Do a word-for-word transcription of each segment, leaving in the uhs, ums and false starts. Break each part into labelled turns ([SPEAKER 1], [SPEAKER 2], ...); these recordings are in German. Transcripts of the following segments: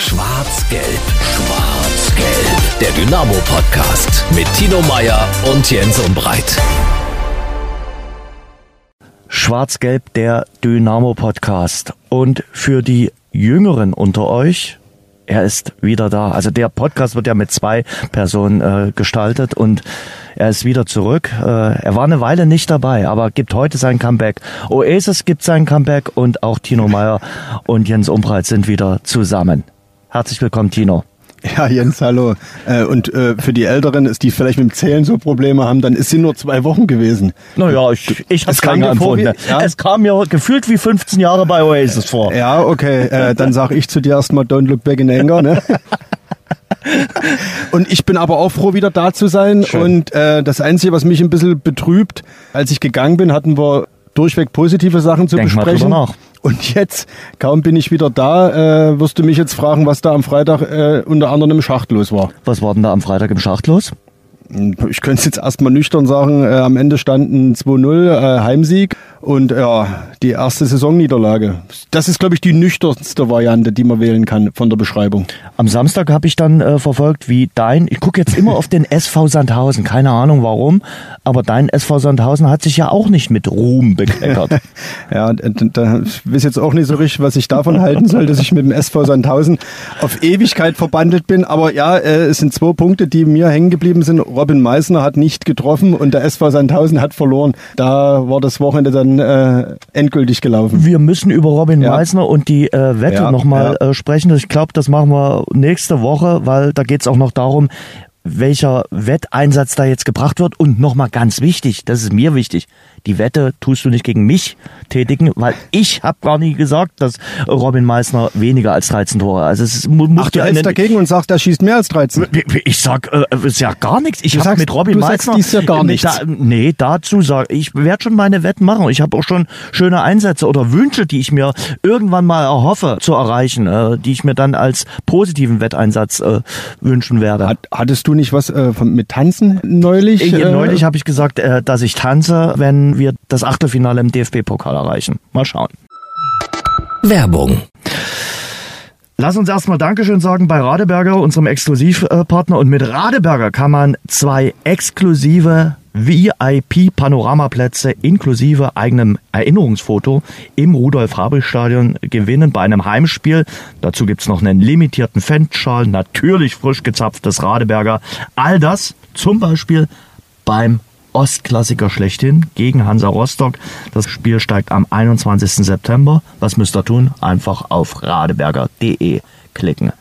[SPEAKER 1] Schwarz-Gelb, Schwarz-Gelb. Der Dynamo-Podcast mit Tino Meyer und Jens Umbreit.
[SPEAKER 2] Schwarz-Gelb, der Dynamo-Podcast. Und für die Jüngeren unter euch, er ist wieder da. Also der Podcast wird ja mit zwei Personen äh, gestaltet und er ist wieder zurück. Äh, er war eine Weile nicht dabei, aber gibt heute sein Comeback. Oasis gibt sein Comeback und auch Tino Meyer und Jens Umbreit sind wieder zusammen. Herzlich willkommen, Tino.
[SPEAKER 3] Ja, Jens, hallo. Äh, und äh, für die Älteren, ist die vielleicht mit dem Zählen so Probleme haben, dann ist sie nur zwei Wochen gewesen.
[SPEAKER 2] Naja, ich, ich hab's
[SPEAKER 3] Es kam
[SPEAKER 2] länger
[SPEAKER 3] dir vor
[SPEAKER 2] empfunden.
[SPEAKER 3] wie- ja?
[SPEAKER 2] Es kam mir gefühlt wie fünfzehn Jahre bei Oasis vor.
[SPEAKER 3] Ja, okay. Äh, dann sag ich zu dir erstmal Don't Look Back in Anger, ne? Und ich bin aber auch froh, wieder da zu sein.
[SPEAKER 2] Schön.
[SPEAKER 3] Und äh, das Einzige, was mich ein bisschen betrübt, als ich gegangen bin, hatten wir durchweg positive Sachen zu
[SPEAKER 2] Denk mal
[SPEAKER 3] besprechen.
[SPEAKER 2] drüber nach.
[SPEAKER 3] Und jetzt, kaum bin ich wieder da, äh, wirst du mich jetzt fragen, was da am Freitag äh, unter anderem im Schacht los war.
[SPEAKER 2] Was war denn da am Freitag im Schacht los?
[SPEAKER 3] Ich könnte es jetzt erstmal nüchtern sagen, äh, am Ende standen zwei null, äh, Heimsieg und ja, die erste Saisonniederlage. Das ist, glaube ich, die nüchternste Variante, die man wählen kann von der Beschreibung.
[SPEAKER 2] Am Samstag habe ich dann äh, verfolgt, wie dein, ich gucke jetzt immer auf den S V Sandhausen, keine Ahnung warum, aber dein S V Sandhausen hat sich ja auch nicht mit Ruhm bekleckert.
[SPEAKER 3] Ja, da, da ich weiß jetzt auch nicht so richtig, was ich davon halten soll, dass ich mit dem S V Sandhausen auf Ewigkeit verbandelt bin. Aber ja, äh, es sind zwei Punkte, die mir hängen geblieben sind. Robin Meissner hat nicht getroffen und der S V Sandhausen hat verloren. Da war das Wochenende dann äh, endgültig gelaufen.
[SPEAKER 2] Wir müssen über Robin
[SPEAKER 3] Ja.
[SPEAKER 2] Meissner und die äh, Wette
[SPEAKER 3] Ja,
[SPEAKER 2] nochmal
[SPEAKER 3] ja.
[SPEAKER 2] äh, sprechen. Ich glaube, das machen wir nächste Woche, weil da geht es auch noch darum, welcher Wetteinsatz da jetzt gebracht wird. Und nochmal ganz wichtig, das ist mir wichtig, die Wette tust du nicht gegen mich tätigen, weil ich habe gar nie gesagt, dass Robin Meissner weniger als dreizehn Tore. Also es ist, mu- muss
[SPEAKER 3] Ach, du
[SPEAKER 2] ja
[SPEAKER 3] hältst
[SPEAKER 2] eine,
[SPEAKER 3] dagegen und sagst, er schießt mehr als dreizehn.
[SPEAKER 2] ich sag, äh, es ist ja gar nichts. Ich
[SPEAKER 3] Du
[SPEAKER 2] habe
[SPEAKER 3] sagst-
[SPEAKER 2] mit Robin
[SPEAKER 3] du sagst
[SPEAKER 2] Meissner
[SPEAKER 3] dies ja gar
[SPEAKER 2] nee,
[SPEAKER 3] nichts.
[SPEAKER 2] Da, nee, dazu sag ich werde schon meine Wetten machen. Ich habe auch schon schöne Einsätze oder Wünsche, die ich mir irgendwann mal erhoffe zu erreichen, äh, die ich mir dann als positiven Wetteinsatz äh, wünschen werde.
[SPEAKER 3] Hat, hattest du nicht was äh, von, mit Tanzen neulich?
[SPEAKER 2] Ich,
[SPEAKER 3] äh,
[SPEAKER 2] neulich habe ich gesagt, äh, dass ich tanze, wenn wir das Achtelfinale im D F B-Pokal erreichen. Mal schauen.
[SPEAKER 1] Werbung.
[SPEAKER 2] Lass uns erstmal Dankeschön sagen bei Radeberger, unserem Exklusivpartner. Und mit Radeberger kann man zwei exklusive V I P-Panoramaplätze inklusive eigenem Erinnerungsfoto im Rudolf-Habich-Stadion gewinnen bei einem Heimspiel. Dazu gibt's noch einen limitierten Fanschal, natürlich frisch gezapftes Radeberger. All das zum Beispiel beim Ostklassiker schlechthin gegen Hansa Rostock. Das Spiel steigt am einundzwanzigsten September. Was müsst ihr tun? Einfach auf radeberger punkt de klicken.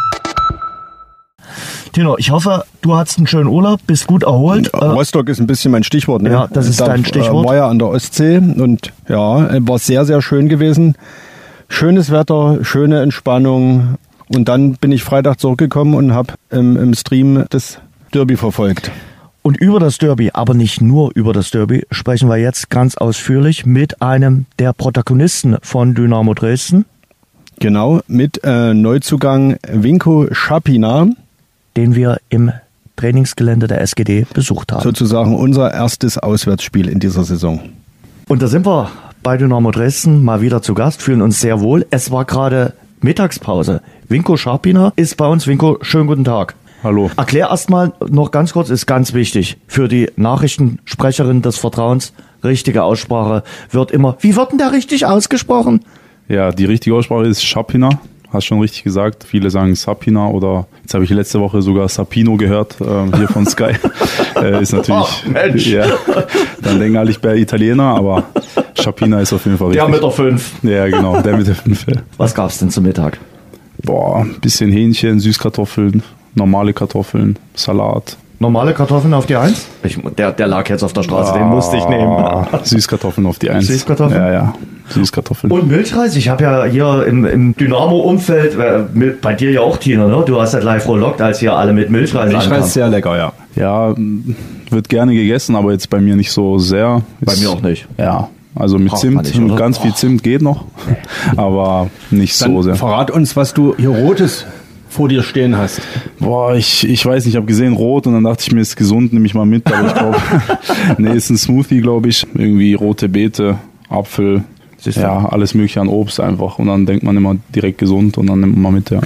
[SPEAKER 2] Tino, ich hoffe, du hattest einen schönen Urlaub, bist gut erholt. Äh,
[SPEAKER 3] Rostock ist ein bisschen mein Stichwort. Ne?
[SPEAKER 2] Ja, das ist
[SPEAKER 3] da,
[SPEAKER 2] dein Stichwort.
[SPEAKER 3] Äh, war ja an der Ostsee und ja, war sehr, sehr schön gewesen. Schönes Wetter, schöne Entspannung. Und dann bin ich Freitag zurückgekommen und habe im, im Stream das Derby verfolgt.
[SPEAKER 2] Und über das Derby, aber nicht nur über das Derby, sprechen wir jetzt ganz ausführlich mit einem der Protagonisten von Dynamo Dresden,
[SPEAKER 3] Genau, mit äh, Neuzugang Vinko Schapina,
[SPEAKER 2] den wir im Trainingsgelände der S G D besucht haben.
[SPEAKER 3] sozusagen unser erstes Auswärtsspiel in dieser Saison.
[SPEAKER 2] Und da sind wir bei Dynamo Dresden mal wieder zu Gast, fühlen uns sehr wohl. Es war gerade Mittagspause. Vinko Schapina ist bei uns. Vinko, schönen guten Tag.
[SPEAKER 4] Hallo.
[SPEAKER 2] Erklär erstmal noch ganz kurz, ist ganz wichtig für die Nachrichtensprecherin des Vertrauens. Richtige Aussprache wird immer, wie wird denn der richtig ausgesprochen?
[SPEAKER 4] Ja, die richtige Aussprache ist Schapina. Hast schon richtig gesagt. Viele sagen Sapina oder jetzt habe ich letzte Woche sogar Sapino gehört, ähm, hier von Sky. äh, ist natürlich.
[SPEAKER 2] Ach, Mensch.
[SPEAKER 4] Ja, dann denken alle, ich wäre Italiener, aber Schapina ist auf jeden Fall richtig.
[SPEAKER 2] Der mit der fünf.
[SPEAKER 4] Ja, genau, der mit der fünf.
[SPEAKER 2] Was gab's denn zum Mittag?
[SPEAKER 4] Boah, ein bisschen Hähnchen, Süßkartoffeln, normale Kartoffeln, Salat.
[SPEAKER 2] Normale Kartoffeln auf die Eins? Ich, der, der lag jetzt auf der Straße, den musste ich nehmen.
[SPEAKER 4] Ah, Süßkartoffeln auf die Eins.
[SPEAKER 2] Süßkartoffeln?
[SPEAKER 4] Ja, ja, Süßkartoffeln.
[SPEAKER 2] Und Milchreis, ich habe ja hier im, im Dynamo-Umfeld, äh, mit- bei dir ja auch, Tina, ne? Du hast ja live frohlockt, als hier alle mit Milchreis
[SPEAKER 3] Milchreis
[SPEAKER 2] ankamen.
[SPEAKER 3] ist sehr lecker, ja.
[SPEAKER 4] Ja, m, wird gerne gegessen, aber jetzt bei mir nicht so sehr.
[SPEAKER 2] Bei
[SPEAKER 4] Ist-
[SPEAKER 2] mir auch nicht.
[SPEAKER 4] Ja, also mit
[SPEAKER 2] Braucht man
[SPEAKER 4] Zimt,
[SPEAKER 2] nicht,
[SPEAKER 4] mit
[SPEAKER 2] oder?
[SPEAKER 4] ganz viel Zimt geht noch, aber nicht
[SPEAKER 3] Dann
[SPEAKER 4] so sehr.
[SPEAKER 3] verrat uns, was du hier Rotes vor dir stehen hast.
[SPEAKER 4] Boah, ich, ich weiß nicht, ich habe gesehen rot und dann dachte ich mir, ist gesund, nehme ich mal mit, aber ich glaube, nee, ist ein Smoothie, glaube ich. Irgendwie rote Beete, Apfel,
[SPEAKER 2] Siehst du?
[SPEAKER 4] ja, alles mögliche an Obst einfach und dann denkt man immer direkt gesund und dann nimmt man mit, ja.
[SPEAKER 2] Klar.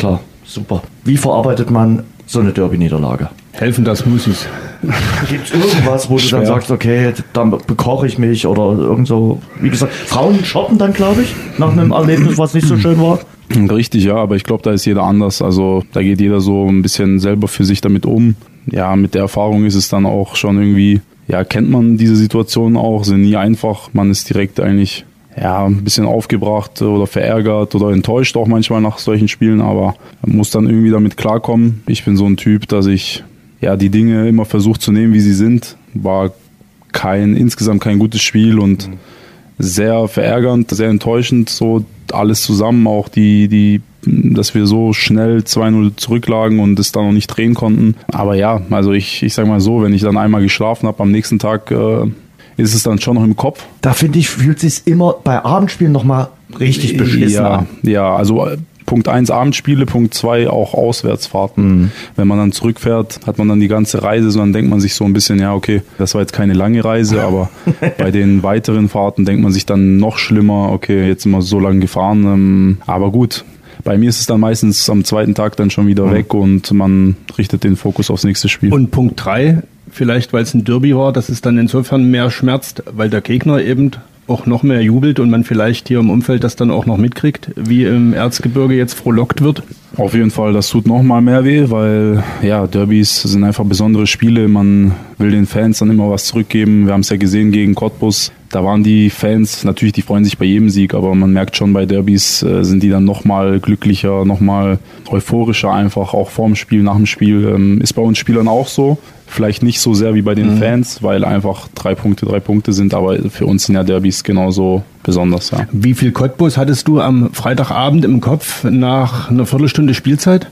[SPEAKER 2] Super. Wie verarbeitet man so eine Derby-Niederlage?
[SPEAKER 3] Helfen das Musis.
[SPEAKER 2] Gibt es irgendwas, wo
[SPEAKER 3] Schwer.
[SPEAKER 2] du dann sagst, okay, dann bekoche ich mich oder irgend so, wie gesagt, Frauen shoppen dann, glaube ich, nach einem Erlebnis, was nicht so schön war.
[SPEAKER 4] Richtig, ja, aber ich glaube, da ist jeder anders. Also da geht jeder so ein bisschen selber für sich damit um. Ja, mit der Erfahrung ist es dann auch schon irgendwie, ja, kennt man diese Situationen auch, sind nie einfach. Man ist direkt eigentlich, ja, ein bisschen aufgebracht oder verärgert oder enttäuscht auch manchmal nach solchen Spielen, aber man muss dann irgendwie damit klarkommen. Ich bin so ein Typ, dass ich ja die Dinge immer versuche zu nehmen, wie sie sind. War kein, insgesamt kein gutes Spiel und mhm. sehr verärgernd, sehr enttäuschend, so alles zusammen, auch die, die, dass wir so schnell zwei null zurücklagen und es dann noch nicht drehen konnten. Aber ja, also ich, ich sag mal so, wenn ich dann einmal geschlafen habe, am nächsten Tag äh, ist es dann schon noch im Kopf.
[SPEAKER 2] Da finde ich, fühlt es sich immer bei Abendspielen nochmal richtig beschissen
[SPEAKER 4] ja,
[SPEAKER 2] an.
[SPEAKER 4] Ja, also Punkt eins Abendspiele, Punkt zwei auch Auswärtsfahrten. Mhm. Wenn man dann zurückfährt, hat man dann die ganze Reise, so dann denkt man sich so ein bisschen, ja okay, das war jetzt keine lange Reise, aber bei den weiteren Fahrten denkt man sich dann noch schlimmer, okay, jetzt sind wir so lange gefahren, aber gut. Bei mir ist es dann meistens am zweiten Tag dann schon wieder mhm. weg und man richtet den Fokus aufs nächste Spiel.
[SPEAKER 3] Und Punkt drei, vielleicht weil es ein Derby war, dass es dann insofern mehr schmerzt, weil der Gegner eben auch noch mehr jubelt und man vielleicht hier im Umfeld das dann auch noch mitkriegt, wie im Erzgebirge jetzt frohlockt wird?
[SPEAKER 4] Auf jeden Fall, das tut noch mal mehr weh, weil ja, Derbys sind einfach besondere Spiele. Man will den Fans dann immer was zurückgeben. Wir haben es ja gesehen gegen Cottbus. Da waren die Fans, natürlich, die freuen sich bei jedem Sieg, aber man merkt schon, bei Derbys äh, sind die dann noch mal glücklicher, noch mal euphorischer einfach, auch vorm Spiel, nach dem Spiel. Ähm, ist bei uns Spielern auch so. Vielleicht nicht so sehr wie bei den mhm. Fans, weil einfach drei Punkte, drei Punkte sind, aber für uns sind ja Derbys genauso besonders. Ja.
[SPEAKER 3] Wie viel Cottbus hattest du am Freitagabend im Kopf nach einer Viertelstunde Spielzeit?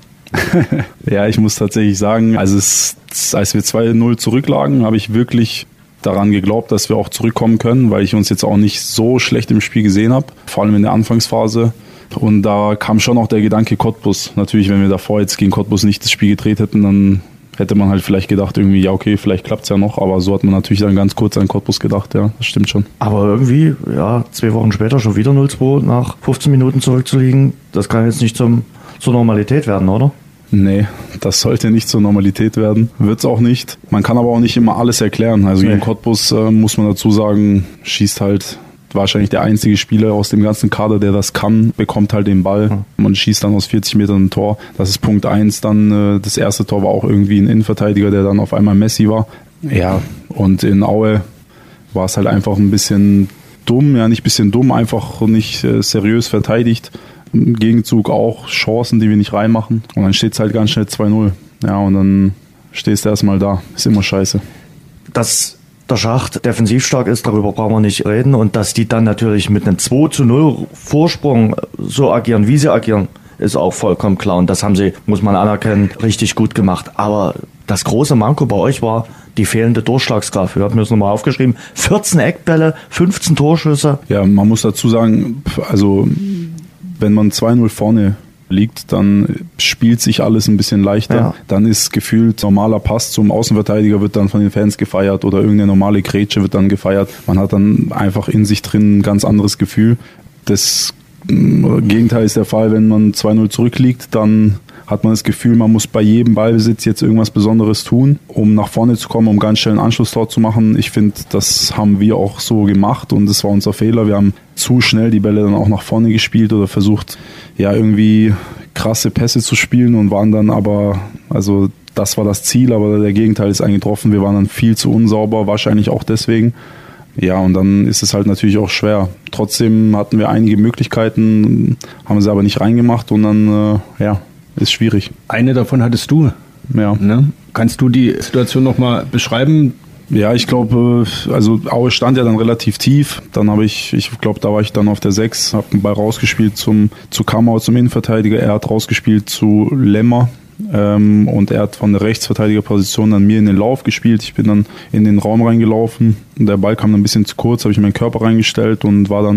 [SPEAKER 4] Ja, ich muss tatsächlich sagen, also es, als wir zwei null zurücklagen, habe ich wirklich daran geglaubt, dass wir auch zurückkommen können, weil ich uns jetzt auch nicht so schlecht im Spiel gesehen habe, vor allem in der Anfangsphase. Und da kam schon auch der Gedanke Cottbus. Natürlich, wenn wir davor jetzt gegen Cottbus nicht das Spiel gedreht hätten, dann hätte man halt vielleicht gedacht, irgendwie, ja okay, vielleicht klappt es ja noch, aber so hat man natürlich dann ganz kurz an Cottbus gedacht, ja, das stimmt schon.
[SPEAKER 2] Aber irgendwie, ja, zwei Wochen später schon wieder null zwei nach fünfzehn Minuten zurückzuliegen, das kann jetzt nicht zum, zur Normalität werden, oder?
[SPEAKER 4] Nee, das sollte nicht zur Normalität werden. Wird's auch nicht. Man kann aber auch nicht immer alles erklären. Also gegen nee. Cottbus äh, muss man dazu sagen, schießt halt wahrscheinlich der einzige Spieler aus dem ganzen Kader, der das kann, bekommt halt den Ball. Man schießt dann aus vierzig Metern ein Tor. Das ist Punkt eins. Dann äh, das erste Tor war auch irgendwie ein Innenverteidiger, der dann auf einmal Messi war. Ja, und in Aue war es halt einfach ein bisschen dumm. Ja, nicht ein bisschen dumm, einfach nicht äh, seriös verteidigt. Im Gegenzug auch Chancen, die wir nicht reinmachen. Und dann steht es halt ganz schnell zwei null. Ja, und dann stehst du erstmal da. Ist immer scheiße.
[SPEAKER 2] Dass der Schacht defensiv stark ist, darüber brauchen wir nicht reden. Und dass die dann natürlich mit einem zwei zu null Vorsprung so agieren, wie sie agieren, ist auch vollkommen klar. Und das haben sie, muss man anerkennen, richtig gut gemacht. Aber das große Manko bei euch war die fehlende Durchschlagskraft. Wir haben das nochmal aufgeschrieben. vierzehn Eckbälle, fünfzehn Torschüsse.
[SPEAKER 4] Ja, man muss dazu sagen, also wenn man zwei null vorne liegt, dann spielt sich alles ein bisschen leichter. Ja. Dann ist gefühlt normaler Pass zum Außenverteidiger wird dann von den Fans gefeiert oder irgendeine normale Grätsche wird dann gefeiert. Man hat dann einfach in sich drin ein ganz anderes Gefühl. Das Gegenteil ist der Fall, wenn man zwei null zurückliegt, dann hat man das Gefühl, man muss bei jedem Ballbesitz jetzt irgendwas Besonderes tun, um nach vorne zu kommen, um ganz schnell einen Anschlusstor zu machen. Ich finde, das haben wir auch so gemacht und das war unser Fehler. Wir haben zu schnell die Bälle dann auch nach vorne gespielt oder versucht, ja, irgendwie krasse Pässe zu spielen und waren dann aber, also das war das Ziel, aber der Gegenteil ist eingetroffen. Wir waren dann viel zu unsauber, wahrscheinlich auch deswegen. Ja, und dann ist es halt natürlich auch schwer. Trotzdem hatten wir einige Möglichkeiten, haben sie aber nicht reingemacht und dann, äh, ja, ist schwierig.
[SPEAKER 3] Eine davon hattest du.
[SPEAKER 4] Ja.
[SPEAKER 3] Ne? Kannst du die Situation nochmal beschreiben?
[SPEAKER 4] Ja, ich glaube, also Aue stand ja dann relativ tief. Dann habe ich, ich glaube, da war ich dann auf der sechs, habe den Ball rausgespielt zum, zu Kamau, zum Innenverteidiger. Er hat rausgespielt zu Lemmer. Ähm, und er hat von der Rechtsverteidigerposition dann mir in den Lauf gespielt. Ich bin dann in den Raum reingelaufen und der Ball kam dann ein bisschen zu kurz, habe ich meinen Körper reingestellt und war dann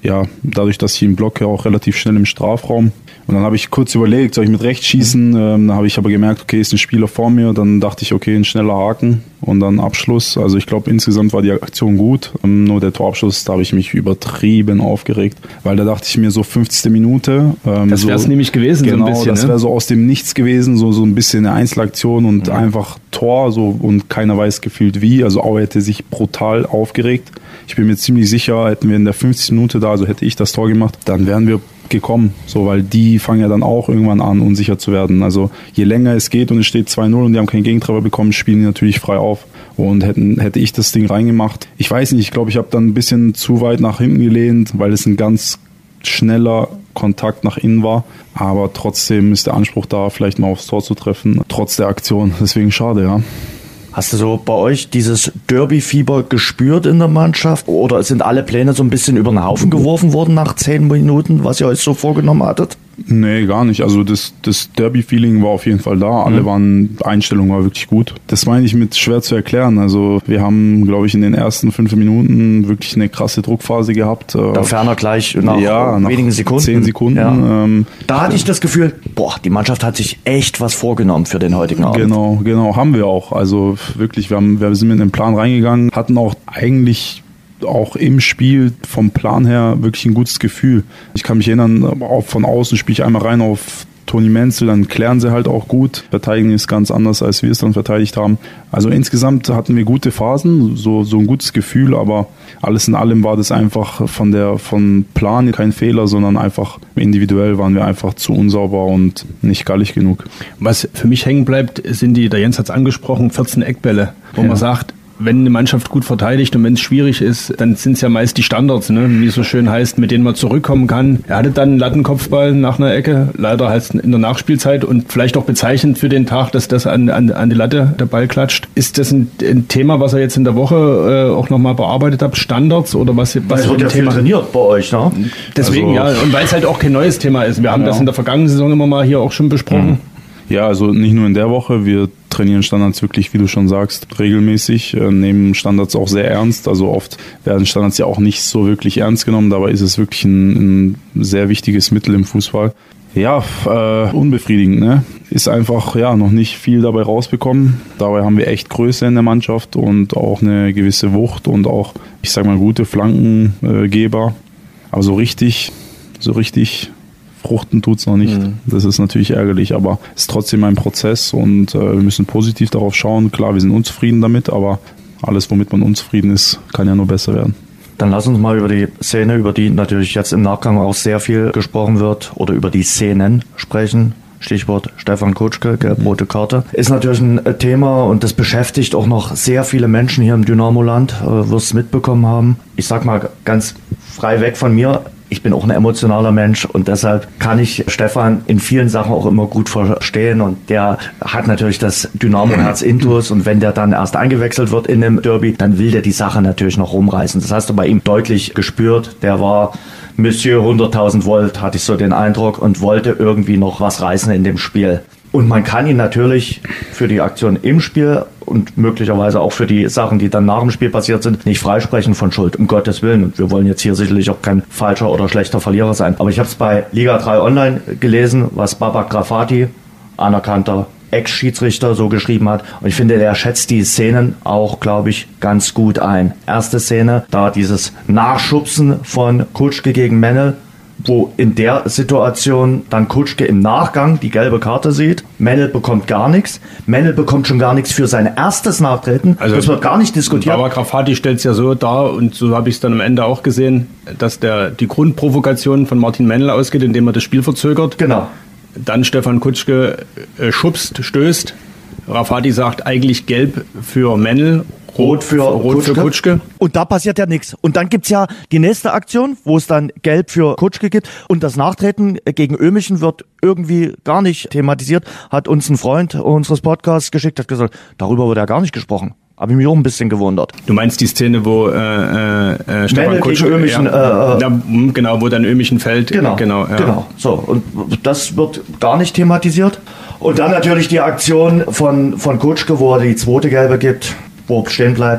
[SPEAKER 4] ja, dadurch, dass ich ihn blocke, auch relativ schnell im Strafraum. Und dann habe ich kurz überlegt, soll ich mit rechts schießen? Mhm. Ähm, dann habe ich aber gemerkt, okay, ist ein Spieler vor mir. Dann dachte ich, okay, ein schneller Haken und dann Abschluss. Also ich glaube, insgesamt war die Aktion gut. Ähm, nur der Torabschluss, da habe ich mich übertrieben aufgeregt. Weil da dachte ich mir so fünfzigste Minute. Ähm,
[SPEAKER 3] das wäre es
[SPEAKER 4] so,
[SPEAKER 3] nämlich gewesen,
[SPEAKER 4] genau,
[SPEAKER 3] so ein bisschen.
[SPEAKER 4] Das wäre ne? so aus dem Nichts gewesen, so, so ein bisschen eine Einzelaktion und mhm. einfach Tor so und keiner weiß gefühlt wie. Also Aue hätte sich brutal aufgeregt. Ich bin mir ziemlich sicher, hätten wir in der fünfzigsten Minute da, also hätte ich das Tor gemacht, dann wären wir gekommen, so, weil die fangen ja dann auch irgendwann an, unsicher zu werden. Also je länger es geht und es steht zwei null und die haben keinen Gegentreffer bekommen, spielen die natürlich frei auf. Und hätten, hätte ich das Ding reingemacht. Ich weiß nicht, ich glaube, ich habe dann ein bisschen zu weit nach hinten gelehnt, weil es ein ganz schneller Kontakt nach innen war. Aber trotzdem ist der Anspruch da, vielleicht mal aufs Tor zu treffen, trotz der Aktion. Deswegen schade, ja.
[SPEAKER 2] Hast du so bei euch dieses Derby-Fieber gespürt in der Mannschaft? Oder sind alle Pläne so ein bisschen über den Haufen geworfen worden nach zehn Minuten, was ihr euch so vorgenommen hattet?
[SPEAKER 4] Nee, gar nicht. Also das, das Derby-Feeling war auf jeden Fall da. Alle mhm. waren, Einstellung war wirklich gut. Das meine ich mit schwer zu erklären. Also wir haben, glaube ich, in den ersten fünf Minuten wirklich eine krasse Druckphase gehabt.
[SPEAKER 2] Da ferner gleich nach,
[SPEAKER 4] ja, nach
[SPEAKER 2] wenigen Sekunden.
[SPEAKER 4] Zehn Sekunden.
[SPEAKER 2] Ja.
[SPEAKER 4] Ähm,
[SPEAKER 2] da hatte ich das Gefühl, boah, die Mannschaft hat sich echt was vorgenommen für den heutigen Abend.
[SPEAKER 4] Genau, genau, haben wir auch. Also wirklich, wir, haben, wir sind mit einem Plan reingegangen, hatten auch eigentlich auch im Spiel vom Plan her wirklich ein gutes Gefühl. Ich kann mich erinnern, auch von außen spiele ich einmal rein auf Toni Menzel, dann klären sie halt auch gut. Verteidigen ist ganz anders, als wir es dann verteidigt haben. Also insgesamt hatten wir gute Phasen, so, so ein gutes Gefühl, aber alles in allem war das einfach von der von Plan kein Fehler, sondern einfach individuell waren wir einfach zu unsauber und nicht gallig genug.
[SPEAKER 3] Was für mich hängen bleibt, sind die, der Jens hat es angesprochen, vierzehn Eckbälle, wo ja. man sagt, wenn eine Mannschaft gut verteidigt und wenn es schwierig ist, dann sind es ja meist die Standards, ne? Wie es so schön heißt, mit denen man zurückkommen kann. Er hatte dann einen Lattenkopfball nach einer Ecke, leider halt in der Nachspielzeit und vielleicht auch bezeichnend für den Tag, dass das an, an, an die Latte der Ball klatscht. Ist das ein, ein Thema, was ihr jetzt in der Woche äh, auch nochmal bearbeitet habt? Standards oder was? was
[SPEAKER 2] es wird ja
[SPEAKER 3] Thema?
[SPEAKER 2] Viel trainiert bei euch, ne?
[SPEAKER 3] Deswegen, also, ja, und weil es halt auch kein neues Thema ist. Wir haben ja. das in der vergangenen Saison immer mal hier auch schon besprochen.
[SPEAKER 4] Mhm. Ja, also nicht nur in der Woche, wir trainieren Standards wirklich, wie du schon sagst, regelmäßig, äh, nehmen Standards auch sehr ernst. Also oft werden Standards ja auch nicht so wirklich ernst genommen, dabei ist es wirklich ein, ein sehr wichtiges Mittel im Fußball. Ja, äh, unbefriedigend, ne? Ist einfach ja noch nicht viel dabei rausbekommen. Dabei haben wir echt Größe in der Mannschaft und auch eine gewisse Wucht und auch, ich sag mal, gute Flankengeber. Aber so richtig, so richtig fruchten tut es noch nicht. Mhm. Das ist natürlich ärgerlich, aber es ist trotzdem ein Prozess und äh, wir müssen positiv darauf schauen. Klar, wir sind unzufrieden damit, aber alles, womit man unzufrieden ist, kann ja nur besser werden.
[SPEAKER 2] Dann lass uns mal über die Szene, über die natürlich jetzt im Nachgang auch sehr viel gesprochen wird, oder über die Szenen sprechen. Stichwort Stefan Kutschke, gelb-rote Karte. Ist natürlich ein Thema und das beschäftigt auch noch sehr viele Menschen hier im Dynamo-Land, äh, wirst es mitbekommen haben. Ich sag mal ganz frei weg von mir, ich bin auch ein emotionaler Mensch und deshalb kann ich Stefan in vielen Sachen auch immer gut verstehen und der hat natürlich das Dynamo-Herz intus und wenn der dann erst eingewechselt wird in einem Derby, dann will der die Sache natürlich noch rumreißen. Das hast du bei ihm deutlich gespürt. Der war Monsieur hunderttausend Volt, hatte ich so den Eindruck, und wollte irgendwie noch was reißen in dem Spiel. Und man kann ihn natürlich für die Aktion im Spiel und möglicherweise auch für die Sachen, die dann nach dem Spiel passiert sind, nicht freisprechen von Schuld, um Gottes Willen. Und wir wollen jetzt hier sicherlich auch kein falscher oder schlechter Verlierer sein. Aber ich habe es bei Liga drei Online gelesen, was Babak Grafati, anerkannter Ex-Schiedsrichter, so geschrieben hat. Und ich finde, er schätzt die Szenen auch, glaube ich, ganz gut ein. Erste Szene, da dieses Nachschubsen von Kutschke gegen Mennel, wo in der Situation dann Kutschke im Nachgang die gelbe Karte sieht. Mennel bekommt gar nichts. Mennel bekommt schon gar nichts für sein erstes Nachtreten. Also das wird gar nicht diskutiert.
[SPEAKER 3] Aber Grafati stellt es ja so dar, und so habe ich es dann am Ende auch gesehen, dass der die Grundprovokation von Martin Mennel ausgeht, indem er das Spiel verzögert.
[SPEAKER 2] Genau.
[SPEAKER 3] Dann Stefan Kutschke äh, schubst, stößt. Grafati sagt eigentlich gelb für Mennel.
[SPEAKER 2] Rot für,
[SPEAKER 3] Rot
[SPEAKER 2] Kutschke.
[SPEAKER 3] für Kutschke.
[SPEAKER 2] Und da passiert ja nichts. Und dann gibt's ja die nächste Aktion, wo es dann gelb für Kutschke gibt. Und das Nachtreten gegen Ömichen wird irgendwie gar nicht thematisiert. Hat uns ein Freund unseres Podcasts geschickt, hat gesagt, darüber wird ja gar nicht gesprochen. Habe ich mich auch ein bisschen gewundert.
[SPEAKER 3] Du meinst die Szene, wo äh, äh, Stefan Kutschke,
[SPEAKER 2] Ömichen,
[SPEAKER 3] ja,
[SPEAKER 2] äh,
[SPEAKER 3] ja, genau, wo dann Ömichen fällt.
[SPEAKER 2] Genau,
[SPEAKER 3] genau, ja.
[SPEAKER 2] genau. So, und das wird gar nicht thematisiert. Und dann natürlich die Aktion von, von Kutschke, wo er die zweite Gelbe gibt, wo er stehen bleibt.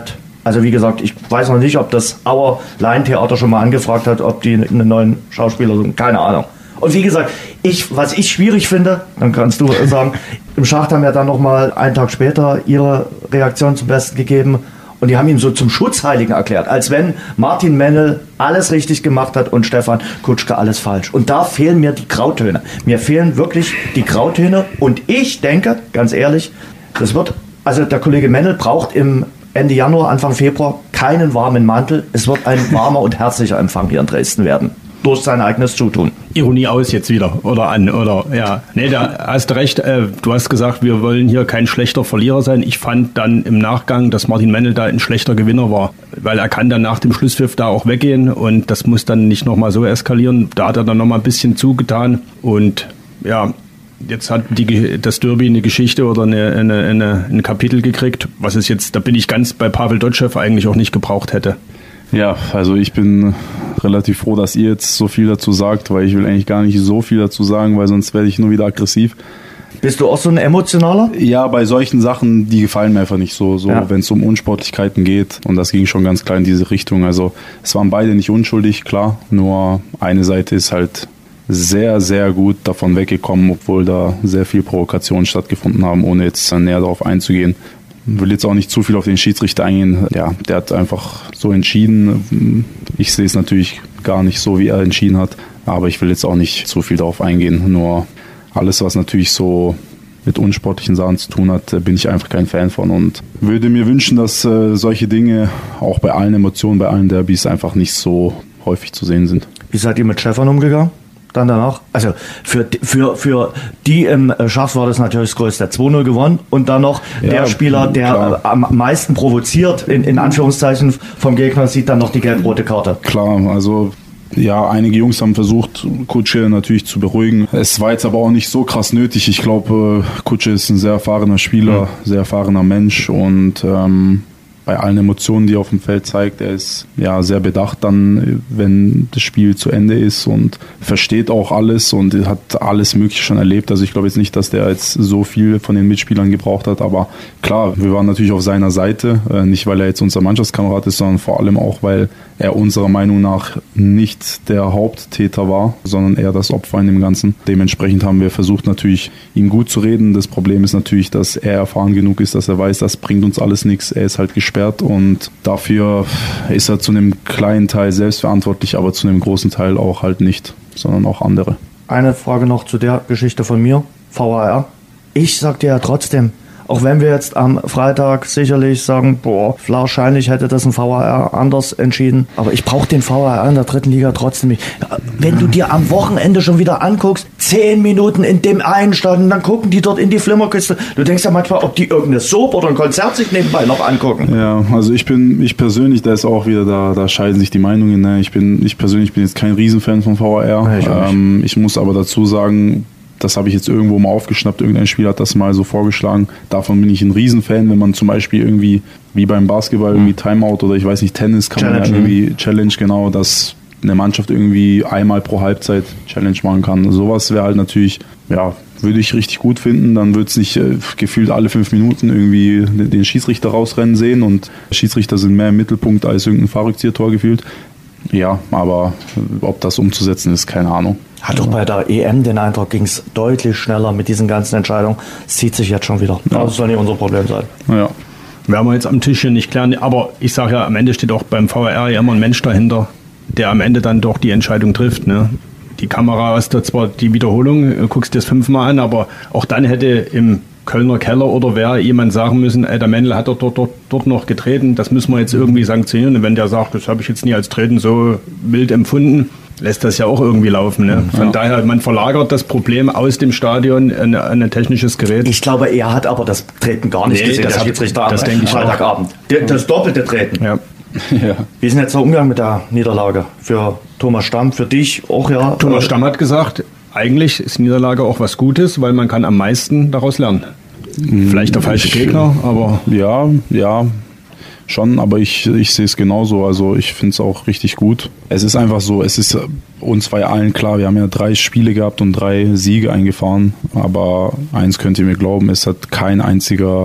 [SPEAKER 2] Also wie gesagt, ich weiß noch nicht, ob das Auer Laientheater schon mal angefragt hat, ob die einen neuen Schauspieler suchen. Keine Ahnung. Und wie gesagt, ich, was ich schwierig finde, dann kannst du sagen, im Schacht haben ja dann nochmal einen Tag später ihre Reaktion zum Besten gegeben und die haben ihn so zum Schutzheiligen erklärt, als wenn Martin Mennel alles richtig gemacht hat und Stefan Kutschke alles falsch. Und da fehlen mir die Grautöne. Mir fehlen wirklich die Grautöne und ich denke, ganz ehrlich, das wird, also der Kollege Mennel braucht im Ende Januar, Anfang Februar keinen warmen Mantel. Es wird ein warmer und herzlicher Empfang hier in Dresden werden. Durch sein eigenes Zutun.
[SPEAKER 5] Ironie aus jetzt wieder, oder an, oder, ja. Nee, da hast du recht, äh, du hast gesagt, wir wollen hier kein schlechter Verlierer sein. Ich fand dann im Nachgang, dass Martin Mennel da ein schlechter Gewinner war, weil er kann dann nach dem Schlusspfiff da auch weggehen und das muss dann nicht nochmal so eskalieren. Da hat er dann nochmal ein bisschen zugetan und, ja, jetzt hat die, das Derby eine Geschichte oder eine, eine, eine, ein Kapitel gekriegt, was es jetzt, da bin ich ganz bei Pavel Dotschew eigentlich auch nicht gebraucht hätte.
[SPEAKER 4] Ja, also ich bin relativ froh, dass ihr jetzt so viel dazu sagt, weil ich will eigentlich gar nicht so viel dazu sagen, weil sonst werde ich nur wieder aggressiv.
[SPEAKER 2] Bist du auch so ein emotionaler?
[SPEAKER 4] Ja, bei solchen Sachen, die gefallen mir einfach nicht so, so ja. Wenn es um Unsportlichkeiten geht und das ging schon ganz klar in diese Richtung. Also es waren beide nicht unschuldig, klar, nur eine Seite ist halt sehr, sehr gut davon weggekommen, obwohl da sehr viel Provokationen stattgefunden haben, ohne jetzt näher darauf einzugehen. Ich will jetzt auch nicht zu viel auf den Schiedsrichter eingehen. Ja, der hat einfach so entschieden. Ich sehe es natürlich gar nicht so, wie er entschieden hat. Aber ich will jetzt auch nicht zu viel darauf eingehen. Nur alles, was natürlich so mit unsportlichen Sachen zu tun hat, bin ich einfach kein Fan von. Und würde mir wünschen, dass äh, solche Dinge auch bei allen Emotionen, bei allen Derbys einfach nicht so häufig zu sehen sind.
[SPEAKER 2] Wie seid ihr mit Stefan umgegangen? Dann danach, also für, für, für die im Schach war das natürlich das Größte, zwei null gewonnen und dann noch ja, der Spieler, der klar. am meisten provoziert, in, in Anführungszeichen vom Gegner, sieht dann noch die gelb-rote Karte.
[SPEAKER 4] Klar, also ja, einige Jungs haben versucht, Kutsche natürlich zu beruhigen. Es war jetzt aber auch nicht so krass nötig. Ich glaube, Kutsche ist ein sehr erfahrener Spieler, mhm. sehr erfahrener Mensch und ähm, bei allen Emotionen, die er auf dem Feld zeigt, er ist ja sehr bedacht dann, wenn das Spiel zu Ende ist und versteht auch alles und hat alles Mögliche schon erlebt. Also ich glaube jetzt nicht, dass der jetzt so viel von den Mitspielern gebraucht hat, aber klar, wir waren natürlich auf seiner Seite, nicht weil er jetzt unser Mannschaftskamerad ist, sondern vor allem auch, weil er unserer Meinung nach nicht der Haupttäter war, sondern eher das Opfer in dem Ganzen. Dementsprechend haben wir versucht natürlich, ihm gut zu reden. Das Problem ist natürlich, dass er erfahren genug ist, dass er weiß, das bringt uns alles nichts. Er ist halt gesperrt und dafür ist er zu einem kleinen Teil selbst verantwortlich, aber zu einem großen Teil auch halt nicht, sondern auch andere.
[SPEAKER 2] Eine Frage noch zu der Geschichte von mir, V A R. Ich sag dir ja trotzdem, auch wenn wir jetzt am Freitag sicherlich sagen, boah, wahrscheinlich hätte das ein V A R anders entschieden, aber ich brauche den V A R in der dritten Liga trotzdem nicht. Wenn du dir am Wochenende schon wieder anguckst, zehn Minuten in dem einen Stadion, dann gucken die dort in die Flimmerkiste. Du denkst ja manchmal, ob die irgendeine Soap oder ein Konzert sich nebenbei noch angucken.
[SPEAKER 4] Ja, also ich bin, ich persönlich, da ist auch wieder, da, da scheiden sich die Meinungen. Ne? Ich bin, ich persönlich bin jetzt kein Riesenfan von V A R. Ja, ich, ähm, ich muss aber dazu sagen, das habe ich jetzt irgendwo mal aufgeschnappt, irgendein Spiel hat das mal so vorgeschlagen. Davon bin ich ein Riesenfan, wenn man zum Beispiel irgendwie, wie beim Basketball, irgendwie Timeout oder ich weiß nicht, Tennis kann Challenge, man ja irgendwie, Challenge, genau, dass eine Mannschaft irgendwie einmal pro Halbzeit Challenge machen kann. Sowas wäre halt natürlich, ja, würde ich richtig gut finden. Dann würde es nicht äh, gefühlt alle fünf Minuten irgendwie den Schiedsrichter rausrennen sehen und Schiedsrichter sind mehr im Mittelpunkt als irgendein Fahrrückzieher-Tor gefühlt. Ja, aber ob das umzusetzen ist, keine Ahnung.
[SPEAKER 2] Hat doch bei der E M den Eindruck, ging es deutlich schneller mit diesen ganzen Entscheidungen. Es zieht sich jetzt schon wieder. Ja. Das soll nicht unser Problem sein.
[SPEAKER 4] Ja.
[SPEAKER 5] Werden wir jetzt am Tisch hier nicht klären. Aber ich sage ja, am Ende steht auch beim V A R ja immer ein Mensch dahinter, der am Ende dann doch die Entscheidung trifft. Ne? Die Kamera hast da zwar die Wiederholung, guckst dir das fünfmal an, aber auch dann hätte im Kölner Keller oder wer jemand sagen müssen, ey, der Mendel hat dort, dort, dort noch getreten, das müssen wir jetzt irgendwie sanktionieren. Und wenn der sagt, das habe ich jetzt nie als Treten so wild empfunden, lässt das ja auch irgendwie laufen. Ne? Von ja. daher, man verlagert das Problem aus dem Stadion an ein technisches Gerät.
[SPEAKER 2] Ich glaube, er hat aber das Treten gar nicht
[SPEAKER 5] nee,
[SPEAKER 2] gesehen,
[SPEAKER 5] das
[SPEAKER 2] der
[SPEAKER 5] hat,
[SPEAKER 2] Schiedsrichter
[SPEAKER 5] das
[SPEAKER 2] am
[SPEAKER 5] denke ich
[SPEAKER 2] Freitagabend.
[SPEAKER 5] auch.
[SPEAKER 2] Das doppelte Treten.
[SPEAKER 5] Ja.
[SPEAKER 4] Ja.
[SPEAKER 2] Wie ist denn jetzt der Umgang mit der Niederlage für Thomas Stamm, für dich auch? Ja.
[SPEAKER 5] Thomas Stamm hat gesagt, eigentlich ist Niederlage auch was Gutes, weil man kann am meisten daraus lernen. Vielleicht der falsche Gegner, aber...
[SPEAKER 4] Ja, ja, schon, aber ich, ich sehe es genauso. Also ich finde es auch richtig gut. Es ist einfach so, es ist uns bei allen klar, wir haben ja drei Spiele gehabt und drei Siege eingefahren, aber eins könnt ihr mir glauben, es hat kein einziger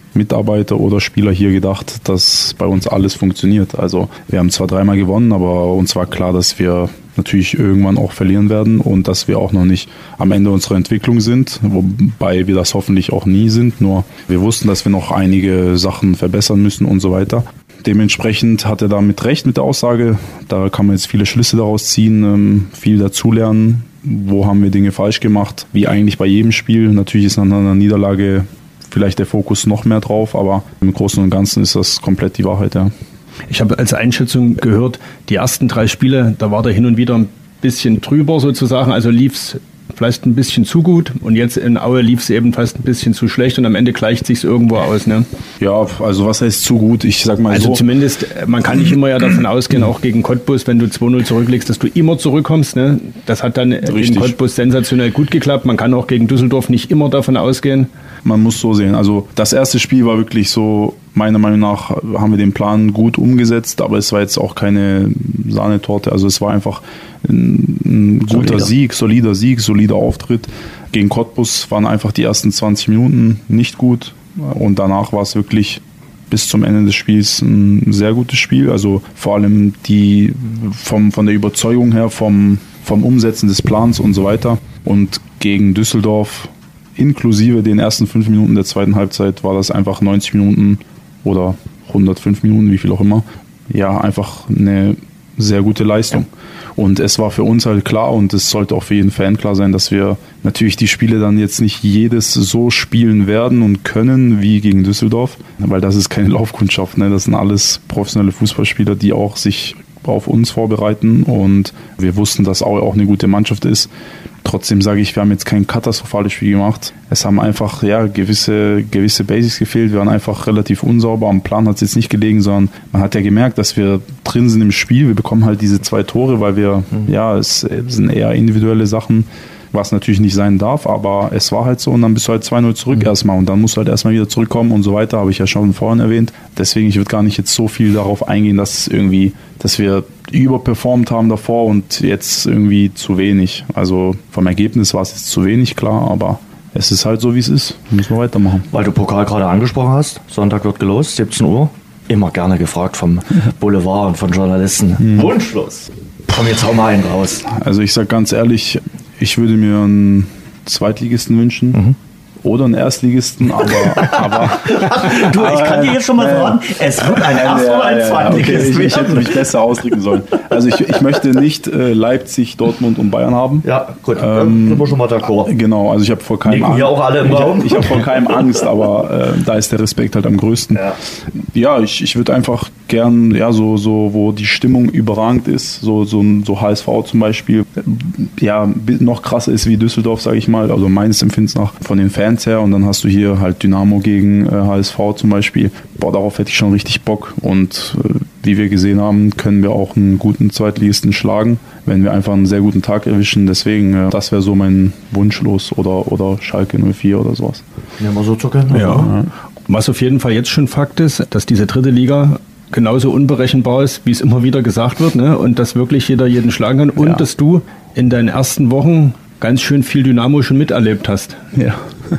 [SPEAKER 4] Mitarbeiter oder Spieler hier gedacht, dass bei uns alles funktioniert. Also wir haben zwar dreimal gewonnen, aber uns war klar, dass wir natürlich irgendwann auch verlieren werden und dass wir auch noch nicht am Ende unserer Entwicklung sind, wobei wir das hoffentlich auch nie sind. Nur wir wussten, dass wir noch einige Sachen verbessern müssen und so weiter. Dementsprechend hat er damit recht mit der Aussage. Da kann man jetzt viele Schlüsse daraus ziehen, viel dazulernen. Wo haben wir Dinge falsch gemacht? Wie eigentlich bei jedem Spiel. Natürlich ist nach einer Niederlage vielleicht der Fokus noch mehr drauf, aber im Großen und Ganzen ist das komplett die Wahrheit, ja.
[SPEAKER 5] Ich habe als Einschätzung gehört, die ersten drei Spiele, da war der hin und wieder ein bisschen drüber sozusagen, also lief es vielleicht ein bisschen zu gut und jetzt in Aue lief es eben fast ein bisschen zu schlecht und am Ende gleicht sich irgendwo aus, ne?
[SPEAKER 4] Ja, also was heißt zu gut? Ich sag mal
[SPEAKER 5] also
[SPEAKER 4] so.
[SPEAKER 5] Also zumindest, man kann nicht immer ja davon ausgehen, auch gegen Cottbus, wenn du zwei null zurücklegst, dass du immer zurückkommst, ne? Das hat dann Richtig. Gegen Cottbus sensationell gut geklappt. Man kann auch gegen Düsseldorf nicht immer davon ausgehen.
[SPEAKER 4] Man muss so sehen. Also das erste Spiel war wirklich so, meiner Meinung nach haben wir den Plan gut umgesetzt, aber es war jetzt auch keine Sahnetorte. Also es war einfach ein, ein guter solider. Sieg, solider Sieg, solider Auftritt. Gegen Cottbus waren einfach die ersten zwanzig Minuten nicht gut und danach war es wirklich bis zum Ende des Spiels ein sehr gutes Spiel. Also vor allem die vom, von der Überzeugung her, vom, vom Umsetzen des Plans und so weiter. Und gegen Düsseldorf inklusive den ersten fünf Minuten der zweiten Halbzeit war das einfach neunzig Minuten oder hundertfünf Minuten, wie viel auch immer. Ja, einfach eine sehr gute Leistung. Und es war für uns halt klar und es sollte auch für jeden Fan klar sein, dass wir natürlich die Spiele dann jetzt nicht jedes so spielen werden und können wie gegen Düsseldorf, weil das ist keine Laufkundschaft, ne? Das sind alles professionelle Fußballspieler, die auch sich auf uns vorbereiten und wir wussten, dass Aue auch eine gute Mannschaft ist. Trotzdem sage ich, wir haben jetzt kein katastrophales Spiel gemacht. Es haben einfach ja, gewisse, gewisse Basics gefehlt. Wir waren einfach relativ unsauber. Am Plan hat es jetzt nicht gelegen, sondern man hat ja gemerkt, dass wir drin sind im Spiel. Wir bekommen halt diese zwei Tore, weil wir, mhm. ja, es sind eher individuelle Sachen, was natürlich nicht sein darf, aber es war halt so und dann bist du halt zwei null zurück mhm. erstmal und dann musst du halt erstmal wieder zurückkommen und so weiter, habe ich ja schon vorhin erwähnt. Deswegen, ich würde gar nicht jetzt so viel darauf eingehen, dass irgendwie, dass wir überperformt haben davor und jetzt irgendwie zu wenig. Also vom Ergebnis war es jetzt zu wenig, klar, aber es ist halt so, wie es ist. Da müssen wir weitermachen.
[SPEAKER 2] Weil du Pokal gerade angesprochen hast, Sonntag wird gelost, siebzehn Uhr. Immer gerne gefragt vom Boulevard und von Journalisten. Mhm. Wunschlos. Komm, jetzt hau mal einen raus.
[SPEAKER 4] Also ich sag ganz ehrlich, ich würde mir einen Zweitligisten wünschen. Mhm. Oder einen Erstligisten, aber... aber
[SPEAKER 2] du, ich kann dir jetzt schon mal verraten, es wird ein Erst- oder ein Zweitligisten.
[SPEAKER 4] Okay, ich, ich hätte mich besser ausdrücken sollen. Also ich, ich möchte nicht äh, Leipzig, Dortmund und Bayern haben.
[SPEAKER 2] Ja, gut, ähm, sind wir schon mal d'accord.
[SPEAKER 4] Genau, also ich habe vor keinem
[SPEAKER 2] Angst. Hier auch alle im Raum.
[SPEAKER 4] Ich habe hab vor keinem Angst, aber äh, da ist der Respekt halt am größten. Ja, ja ich, ich würde einfach gern, ja, so, so, wo die Stimmung überragend ist, so, so, so H S V zum Beispiel, ja, noch krasser ist wie Düsseldorf, sage ich mal, also meines Empfindens nach von den Fans her und dann hast du hier halt Dynamo gegen äh, H S V zum Beispiel. Boah, darauf hätte ich schon richtig Bock und äh, wie wir gesehen haben, können wir auch einen guten Zweitligisten schlagen, wenn wir einfach einen sehr guten Tag erwischen. Deswegen, äh, das wäre so mein Wunschlos oder, oder Schalke null vier oder sowas.
[SPEAKER 2] Ja, mal so zucken.
[SPEAKER 5] Ja. Ja. Was auf jeden Fall jetzt schon Fakt ist, dass diese dritte Liga genauso unberechenbar ist, wie es immer wieder gesagt wird, ne? Und dass wirklich jeder jeden schlagen kann und ja. dass du in deinen ersten Wochen ganz schön viel Dynamo schon miterlebt hast.
[SPEAKER 4] Ja.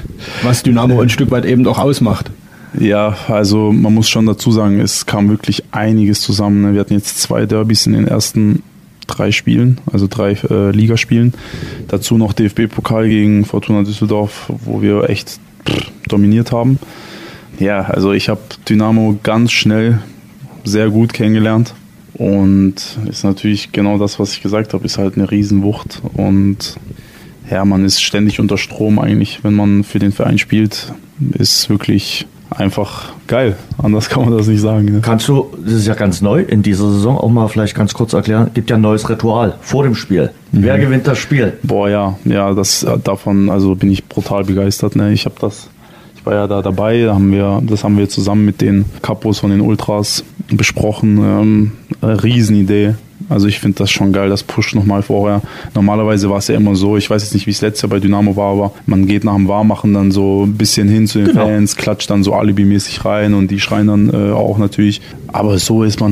[SPEAKER 5] Was Dynamo ein Stück weit eben auch ausmacht.
[SPEAKER 4] Ja, also man muss schon dazu sagen, es kam wirklich einiges zusammen. Wir hatten jetzt zwei Derbys in den ersten drei Spielen, also drei äh, Ligaspielen. Dazu noch D F B-Pokal gegen Fortuna Düsseldorf, wo wir echt pff, dominiert haben. Ja, also ich habe Dynamo ganz schnell sehr gut kennengelernt und ist natürlich genau das, was ich gesagt habe, ist halt eine Riesenwucht und ja, man ist ständig unter Strom eigentlich, wenn man für den Verein spielt, ist wirklich einfach geil, anders kann man das nicht sagen. Ne?
[SPEAKER 2] Kannst du, das ist ja ganz neu in dieser Saison, auch mal vielleicht ganz kurz erklären, gibt ja ein neues Ritual vor dem Spiel. Mhm. Wer gewinnt das Spiel?
[SPEAKER 4] Boah, ja, ja, das davon, also bin ich brutal begeistert, ne? Ich habe das Ich war ja da dabei, da haben wir, das haben wir zusammen mit den Kapos von den Ultras besprochen. Ähm, eine Riesenidee. Also ich finde das schon geil, das Push nochmal vorher. Normalerweise war es ja immer so, ich weiß jetzt nicht, wie es letztes Jahr bei Dynamo war, aber man geht nach dem Warmmachen dann so ein bisschen hin zu den genau. Fans, klatscht dann so alibimäßig rein und die schreien dann äh, auch natürlich. Aber so ist man halt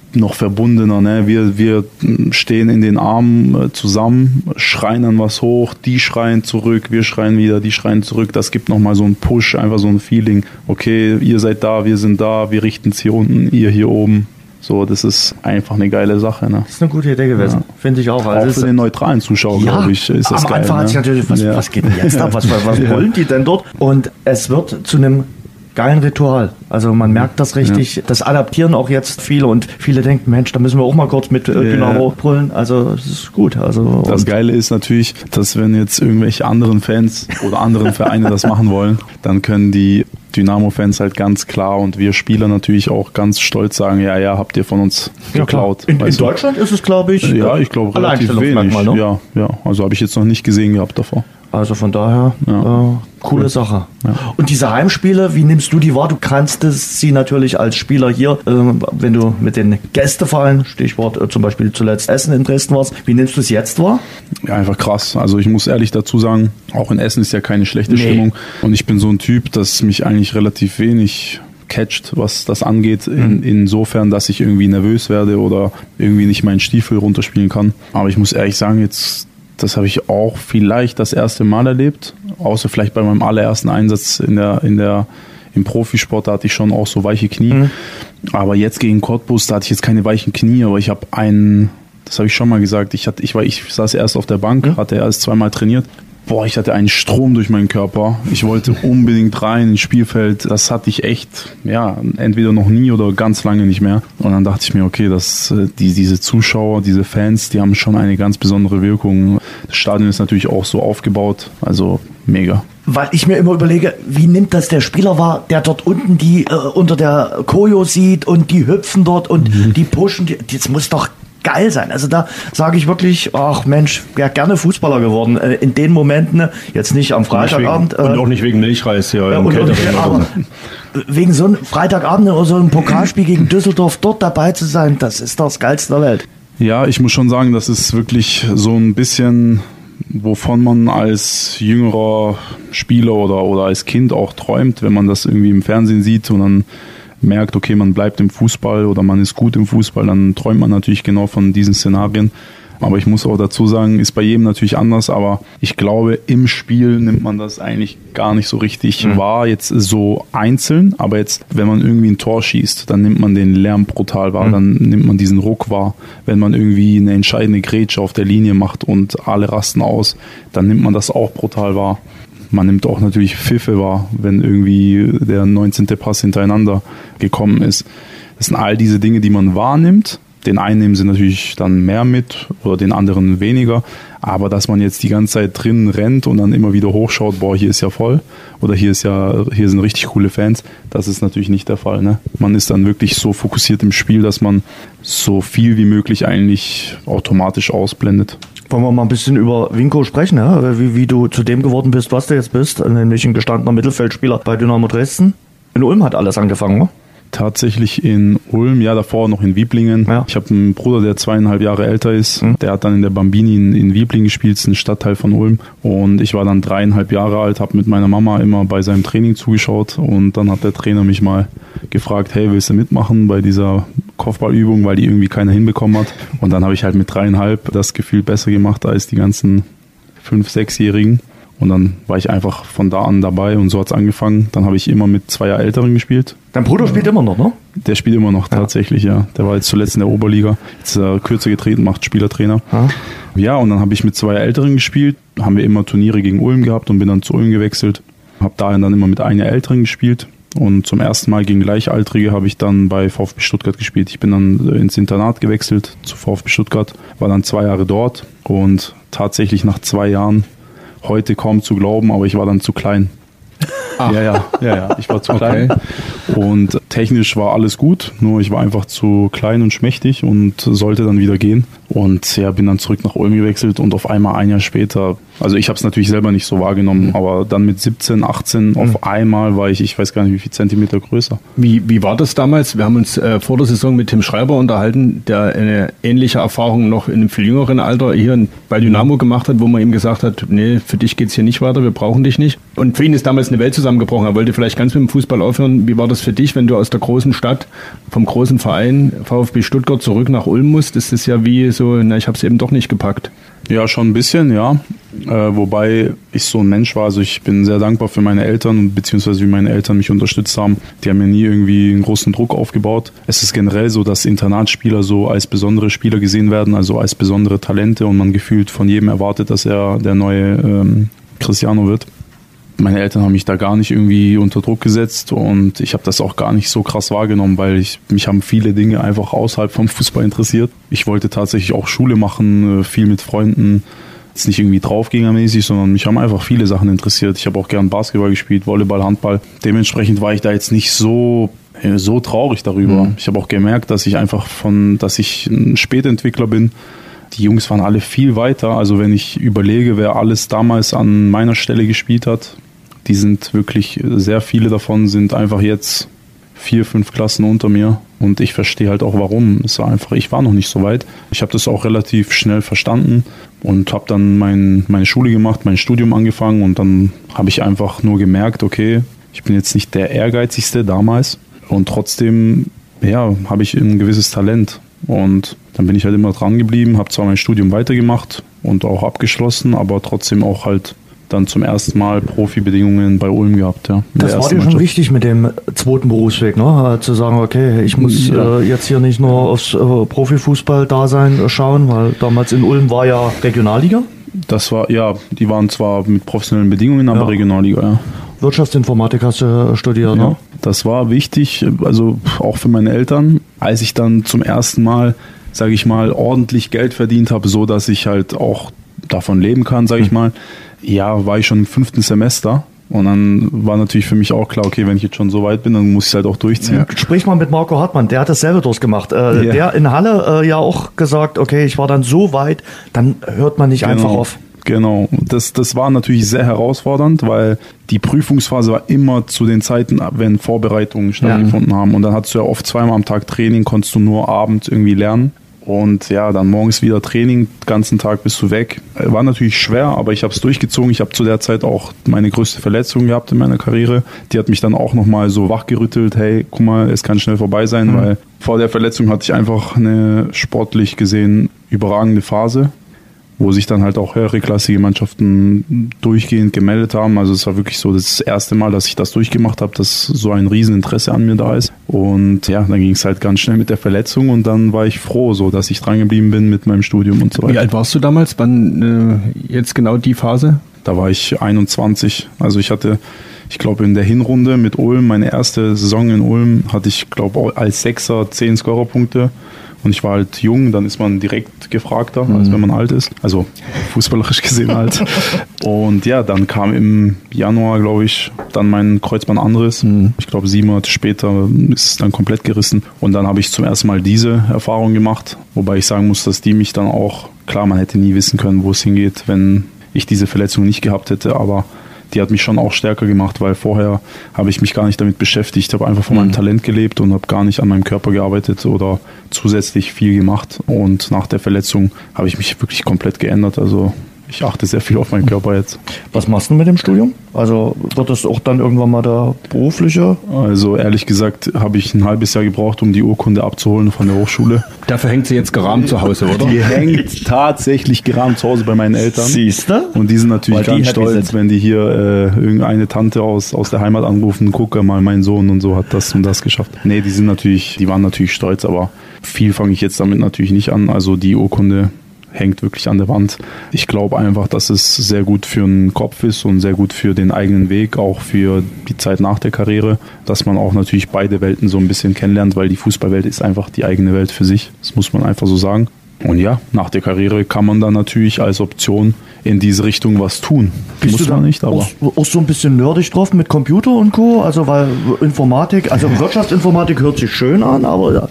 [SPEAKER 4] noch verbundener. Ne? Wir, wir stehen in den Armen zusammen, schreien dann was hoch, die schreien zurück, wir schreien wieder, die schreien zurück. Das gibt nochmal so einen Push, einfach so ein Feeling. Okay, ihr seid da, wir sind da, wir richten es hier unten, ihr hier oben. So, das ist einfach eine geile Sache. Ne?
[SPEAKER 2] Das ist eine gute Idee gewesen, ja. Finde ich auch.
[SPEAKER 4] Also auch für den neutralen Zuschauer, ja, glaube ich, ist das
[SPEAKER 2] am
[SPEAKER 4] geil.
[SPEAKER 2] Am Anfang
[SPEAKER 4] ne?
[SPEAKER 2] hat sich natürlich, was,
[SPEAKER 4] ja.
[SPEAKER 2] was geht denn jetzt ab? Was, was
[SPEAKER 4] ja.
[SPEAKER 2] wollen die denn dort? Und es wird zu einem geilen Ritual. Also man merkt das richtig. Ja. Das adaptieren auch jetzt viele und viele denken, Mensch, da müssen wir auch mal kurz mit äh, Dynamo ja. brüllen. Also es ist gut. Also
[SPEAKER 4] das Geile ist natürlich, dass wenn jetzt irgendwelche anderen Fans oder anderen Vereine das machen wollen, dann können die Dynamo-Fans halt ganz klar und wir Spieler natürlich auch ganz stolz sagen, ja, ja, habt ihr von uns geklaut.
[SPEAKER 2] Ja, in, in Deutschland ist es, glaube ich,
[SPEAKER 4] ja, ich glaube relativ wenig. Ne? Ja, ja, also habe ich jetzt noch nicht gesehen gehabt davor.
[SPEAKER 2] Also von daher, ja. äh, coole cool. Sache.
[SPEAKER 4] Ja.
[SPEAKER 2] Und diese Heimspiele, wie nimmst du die wahr? Du kannst es sie natürlich als Spieler hier, äh, wenn du mit den Gästevereinen, Stichwort äh, zum Beispiel zuletzt Essen in Dresden warst, wie nimmst du es jetzt wahr?
[SPEAKER 4] Ja, einfach krass. Also ich muss ehrlich dazu sagen, auch in Essen ist ja keine schlechte nee. Stimmung. Und ich bin so ein Typ, dass mich eigentlich relativ wenig catcht, was das angeht, in, insofern, dass ich irgendwie nervös werde oder irgendwie nicht meinen Stiefel runterspielen kann. Aber ich muss ehrlich sagen, jetzt das habe ich auch vielleicht das erste Mal erlebt, außer vielleicht bei meinem allerersten Einsatz in der, in der, im Profisport, da hatte ich schon auch so weiche Knie. Mhm. Aber jetzt gegen Cottbus, da hatte ich jetzt keine weichen Knie, aber ich habe einen, das habe ich schon mal gesagt, ich, hatte, ich, war, ich saß erst auf der Bank, mhm. hatte erst zweimal trainiert. Boah, ich hatte einen Strom durch meinen Körper. Ich wollte unbedingt rein ins Spielfeld. Das hatte ich echt, ja, entweder noch nie oder ganz lange nicht mehr. Und dann dachte ich mir, okay, das, die, diese Zuschauer, diese Fans, die haben schon eine ganz besondere Wirkung. Das Stadion ist natürlich auch so aufgebaut, also mega.
[SPEAKER 2] Weil ich mir immer überlege, wie nimmt das der Spieler wahr, der dort unten die äh, unter der Choreo sieht und die hüpfen dort und mhm. die pushen. Die, das muss doch geil sein. Also da sage ich wirklich, ach Mensch, wäre gerne Fußballer geworden. Äh, in den Momenten, jetzt nicht am Freitagabend.
[SPEAKER 5] Wegen, äh, und auch nicht wegen Milchreis hier.
[SPEAKER 2] Ja, im und, und, aber wegen so einem Freitagabend oder so einem Pokalspiel gegen Düsseldorf dort dabei zu sein, das ist doch das Geilste der Welt.
[SPEAKER 4] Ja, ich muss schon sagen, das ist wirklich so ein bisschen, wovon man als jüngerer Spieler oder, oder als Kind auch träumt, wenn man das irgendwie im Fernsehen sieht und dann merkt, okay, man bleibt im Fußball oder man ist gut im Fußball, dann träumt man natürlich genau von diesen Szenarien. Aber ich muss auch dazu sagen, ist bei jedem natürlich anders, aber ich glaube, im Spiel nimmt man das eigentlich gar nicht so richtig mhm. wahr, jetzt so einzeln, aber jetzt, wenn man irgendwie ein Tor schießt, dann nimmt man den Lärm brutal wahr, mhm. dann nimmt man diesen Ruck wahr. Wenn man irgendwie eine entscheidende Grätsche auf der Linie macht und alle rasten aus, dann nimmt man das auch brutal wahr. Man nimmt auch natürlich Pfiffe wahr, wenn irgendwie der neunzehnte Pass hintereinander gekommen ist. Das sind all diese Dinge, die man wahrnimmt. Den einen nehmen sie natürlich dann mehr mit oder den anderen weniger. Aber dass man jetzt die ganze Zeit drin rennt und dann immer wieder hochschaut, boah, hier ist ja voll oder hier ist ja, hier sind richtig coole Fans, das ist natürlich nicht der Fall. Ne? Man ist dann wirklich so fokussiert im Spiel, dass man so viel wie möglich eigentlich automatisch ausblendet.
[SPEAKER 2] Wollen wir mal ein bisschen über Winko sprechen, ja? wie, wie du zu dem geworden bist, was du jetzt bist, nämlich ein gestandener Mittelfeldspieler bei Dynamo Dresden. In Ulm hat alles angefangen, ne?
[SPEAKER 4] Tatsächlich in Ulm, ja davor noch in Wieblingen. Ja. Ich habe einen Bruder, der zweieinhalb Jahre älter ist. Mhm. Der hat dann in der Bambini in, in Wieblingen gespielt, das ist ein Stadtteil von Ulm. Und ich war dann dreieinhalb Jahre alt, habe mit meiner Mama immer bei seinem Training zugeschaut. Und dann hat der Trainer mich mal gefragt, hey, willst du mitmachen bei dieser Kopfballübung, weil die irgendwie keiner hinbekommen hat. Und dann habe ich halt mit dreieinhalb das Gefühl besser gemacht als die ganzen fünf-, sechsjährigen. Und dann war ich einfach von da an dabei und so hat's angefangen. Dann habe ich immer mit zwei Jahre Älteren gespielt.
[SPEAKER 2] Dein Bruder spielt immer noch, ne?
[SPEAKER 4] Der spielt immer noch, tatsächlich, ja. Der war jetzt zuletzt in der Oberliga. Jetzt ist er kürzer getreten, macht Spielertrainer. Ja, ja und dann habe ich mit zwei Jahre Älteren gespielt. Haben wir immer Turniere gegen Ulm gehabt und bin dann zu Ulm gewechselt. Habe daher dann immer mit einem Jahr Älteren gespielt. Und zum ersten Mal gegen Gleichaltrige habe ich dann bei VfB Stuttgart gespielt. Ich bin dann ins Internat gewechselt zu VfB Stuttgart, war dann zwei Jahre dort und tatsächlich nach zwei Jahren, heute kaum zu glauben, aber ich war dann zu klein. Ach. Ja, ja, ja, ja, ich war zu klein. Okay. Und technisch war alles gut, nur ich war einfach zu klein und schmächtig und sollte dann wieder gehen. Und ja, bin dann zurück nach Ulm gewechselt und auf einmal ein Jahr später Also ich habe es natürlich selber nicht so wahrgenommen, mhm. aber dann mit siebzehn, achtzehn mhm. auf einmal war ich, ich weiß gar nicht, wie viel Zentimeter größer.
[SPEAKER 5] Wie, wie war das damals? Wir haben uns äh, vor der Saison mit Tim Schreiber unterhalten, der eine ähnliche Erfahrung noch in einem viel jüngeren Alter hier bei Dynamo gemacht hat, wo man ihm gesagt hat, nee, für dich geht's hier nicht weiter, wir brauchen dich nicht. Und für ihn ist damals eine Welt zusammengebrochen. Er wollte vielleicht ganz mit dem Fußball aufhören. Wie war das für dich, wenn du aus der großen Stadt, vom großen Verein VfB Stuttgart zurück nach Ulm musst? Das ist ja wie so, na, ich habe es eben doch nicht gepackt.
[SPEAKER 4] Ja, schon ein bisschen, ja. Äh, wobei ich so ein Mensch war, also ich bin sehr dankbar für meine Eltern, beziehungsweise wie meine Eltern mich unterstützt haben. Die haben mir nie irgendwie einen großen Druck aufgebaut. Es ist generell so, dass Internatsspieler so als besondere Spieler gesehen werden, also als besondere Talente und man gefühlt von jedem erwartet, dass er der neue ähm, Cristiano wird. Meine Eltern haben mich da gar nicht irgendwie unter Druck gesetzt und ich habe das auch gar nicht so krass wahrgenommen, weil ich, mich haben viele Dinge einfach außerhalb vom Fußball interessiert. Ich wollte tatsächlich auch Schule machen, viel mit Freunden, jetzt nicht irgendwie draufgängermäßig, sondern mich haben einfach viele Sachen interessiert. Ich habe auch gern Basketball gespielt, Volleyball, Handball. Dementsprechend war ich da jetzt nicht so so traurig darüber. Mhm. Ich habe auch gemerkt, dass ich einfach von, dass ich ein Spätentwickler bin. Die Jungs waren alle viel weiter. Also wenn ich überlege, wer alles damals an meiner Stelle gespielt hat, die sind wirklich, sehr viele davon sind einfach jetzt vier, fünf Klassen unter mir und ich verstehe halt auch warum. Es war einfach, ich war noch nicht so weit. Ich habe das auch relativ schnell verstanden und habe dann mein, meine Schule gemacht, mein Studium angefangen und dann habe ich einfach nur gemerkt, okay, ich bin jetzt nicht der Ehrgeizigste damals und trotzdem, ja, habe ich ein gewisses Talent und dann bin ich halt immer dran geblieben, habe zwar mein Studium weitergemacht und auch abgeschlossen, aber trotzdem auch halt dann zum ersten Mal Profibedingungen bei Ulm gehabt. Ja,
[SPEAKER 2] das war dir schon wichtig mit dem zweiten Berufsweg, ne? Zu sagen, okay, ich muss ja. äh, jetzt hier nicht nur aufs äh, Profifußball-Dasein äh, schauen, weil damals in Ulm war ja Regionalliga.
[SPEAKER 4] Das war, ja, die waren zwar mit professionellen Bedingungen, aber ja. Regionalliga, ja.
[SPEAKER 2] Wirtschaftsinformatik hast du studiert, ja, ne?
[SPEAKER 4] Das war wichtig, also auch für meine Eltern, als ich dann zum ersten Mal, sage ich mal, ordentlich Geld verdient habe, so dass ich halt auch davon leben kann, sage ich mal. Ja, war ich schon im fünften Semester und dann war natürlich für mich auch klar, okay, wenn ich jetzt schon so weit bin, dann muss ich es halt auch durchziehen.
[SPEAKER 2] Ja. Sprich mal mit Marco Hartmann, der hat dasselbe durchgemacht. Äh, ja. Der in Halle äh, ja auch gesagt, okay, ich war dann so weit, dann hört man nicht genau. einfach auf.
[SPEAKER 4] Genau, das, das war natürlich sehr herausfordernd, weil die Prüfungsphase war immer zu den Zeiten, wenn Vorbereitungen stattgefunden ja. haben und dann hattest du ja oft zweimal am Tag Training, konntest du nur abends irgendwie lernen. Und ja, dann morgens wieder Training, den ganzen Tag bist du weg. War natürlich schwer, aber ich habe es durchgezogen. Ich habe zu der Zeit auch meine größte Verletzung gehabt in meiner Karriere. Die hat mich dann auch nochmal so wachgerüttelt, hey, guck mal, es kann schnell vorbei sein, mhm. weil vor der Verletzung hatte ich einfach eine sportlich gesehen überragende Phase, wo sich dann halt auch höherklassige Mannschaften durchgehend gemeldet haben. Also es war wirklich so das erste Mal, dass ich das durchgemacht habe, dass so ein Rieseninteresse an mir da ist. Und ja, dann ging es halt ganz schnell mit der Verletzung und dann war ich froh, so dass ich dran geblieben bin mit meinem Studium und so weiter.
[SPEAKER 5] Wie alt warst du damals? Wann äh, jetzt genau die Phase?
[SPEAKER 4] Da war ich einundzwanzig. Also ich hatte, ich glaube in der Hinrunde mit Ulm, meine erste Saison in Ulm, hatte ich glaube als Sechser zehn Scorerpunkte. Und ich war halt jung, dann ist man direkt gefragter, mhm. als wenn man alt ist. Also fußballerisch gesehen halt. Und ja, dann kam im Januar, glaube ich, dann mein Kreuzbandanriss. Mhm. Ich glaube, sieben Monate später ist es dann komplett gerissen. Und dann habe ich zum ersten Mal diese Erfahrung gemacht. Wobei ich sagen muss, dass die mich dann auch, klar, man hätte nie wissen können, wo es hingeht, wenn ich diese Verletzung nicht gehabt hätte. Aber die hat mich schon auch stärker gemacht, weil vorher habe ich mich gar nicht damit beschäftigt. Ich habe einfach von meinem mhm. Talent gelebt und habe gar nicht an meinem Körper gearbeitet oder zusätzlich viel gemacht. Und nach der Verletzung habe ich mich wirklich komplett geändert. Also ich achte sehr viel auf meinen Körper jetzt.
[SPEAKER 2] Was machst du mit dem Studium? Also wird das auch dann irgendwann mal der berufliche?
[SPEAKER 4] Also ehrlich gesagt habe ich ein halbes Jahr gebraucht, um die Urkunde abzuholen von der Hochschule.
[SPEAKER 5] Dafür hängt sie jetzt gerahmt zu Hause, oder?
[SPEAKER 4] Die hängt tatsächlich gerahmt zu Hause bei meinen Eltern.
[SPEAKER 2] Siehst du?
[SPEAKER 4] Und die sind natürlich Weil ganz stolz, sind. wenn die hier äh, irgendeine Tante aus, aus der Heimat anrufen, guck mal, mein Sohn und so hat das und das geschafft. Nee, die sind natürlich, die waren natürlich stolz, aber viel fange ich jetzt damit natürlich nicht an. Also die Urkunde hängt wirklich an der Wand. Ich glaube einfach, dass es sehr gut für den Kopf ist und sehr gut für den eigenen Weg, auch für die Zeit nach der Karriere, dass man auch natürlich beide Welten so ein bisschen kennenlernt, weil die Fußballwelt ist einfach die eigene Welt für sich. Das muss man einfach so sagen. Und ja, nach der Karriere kann man dann natürlich als Option in diese Richtung was tun.
[SPEAKER 2] Bist
[SPEAKER 4] Muss
[SPEAKER 2] du
[SPEAKER 4] man
[SPEAKER 2] da
[SPEAKER 4] nicht, aber
[SPEAKER 2] auch, auch so ein bisschen nerdig drauf mit Computer und Co.? Also weil Informatik, also Wirtschaftsinformatik hört sich schön an, aber...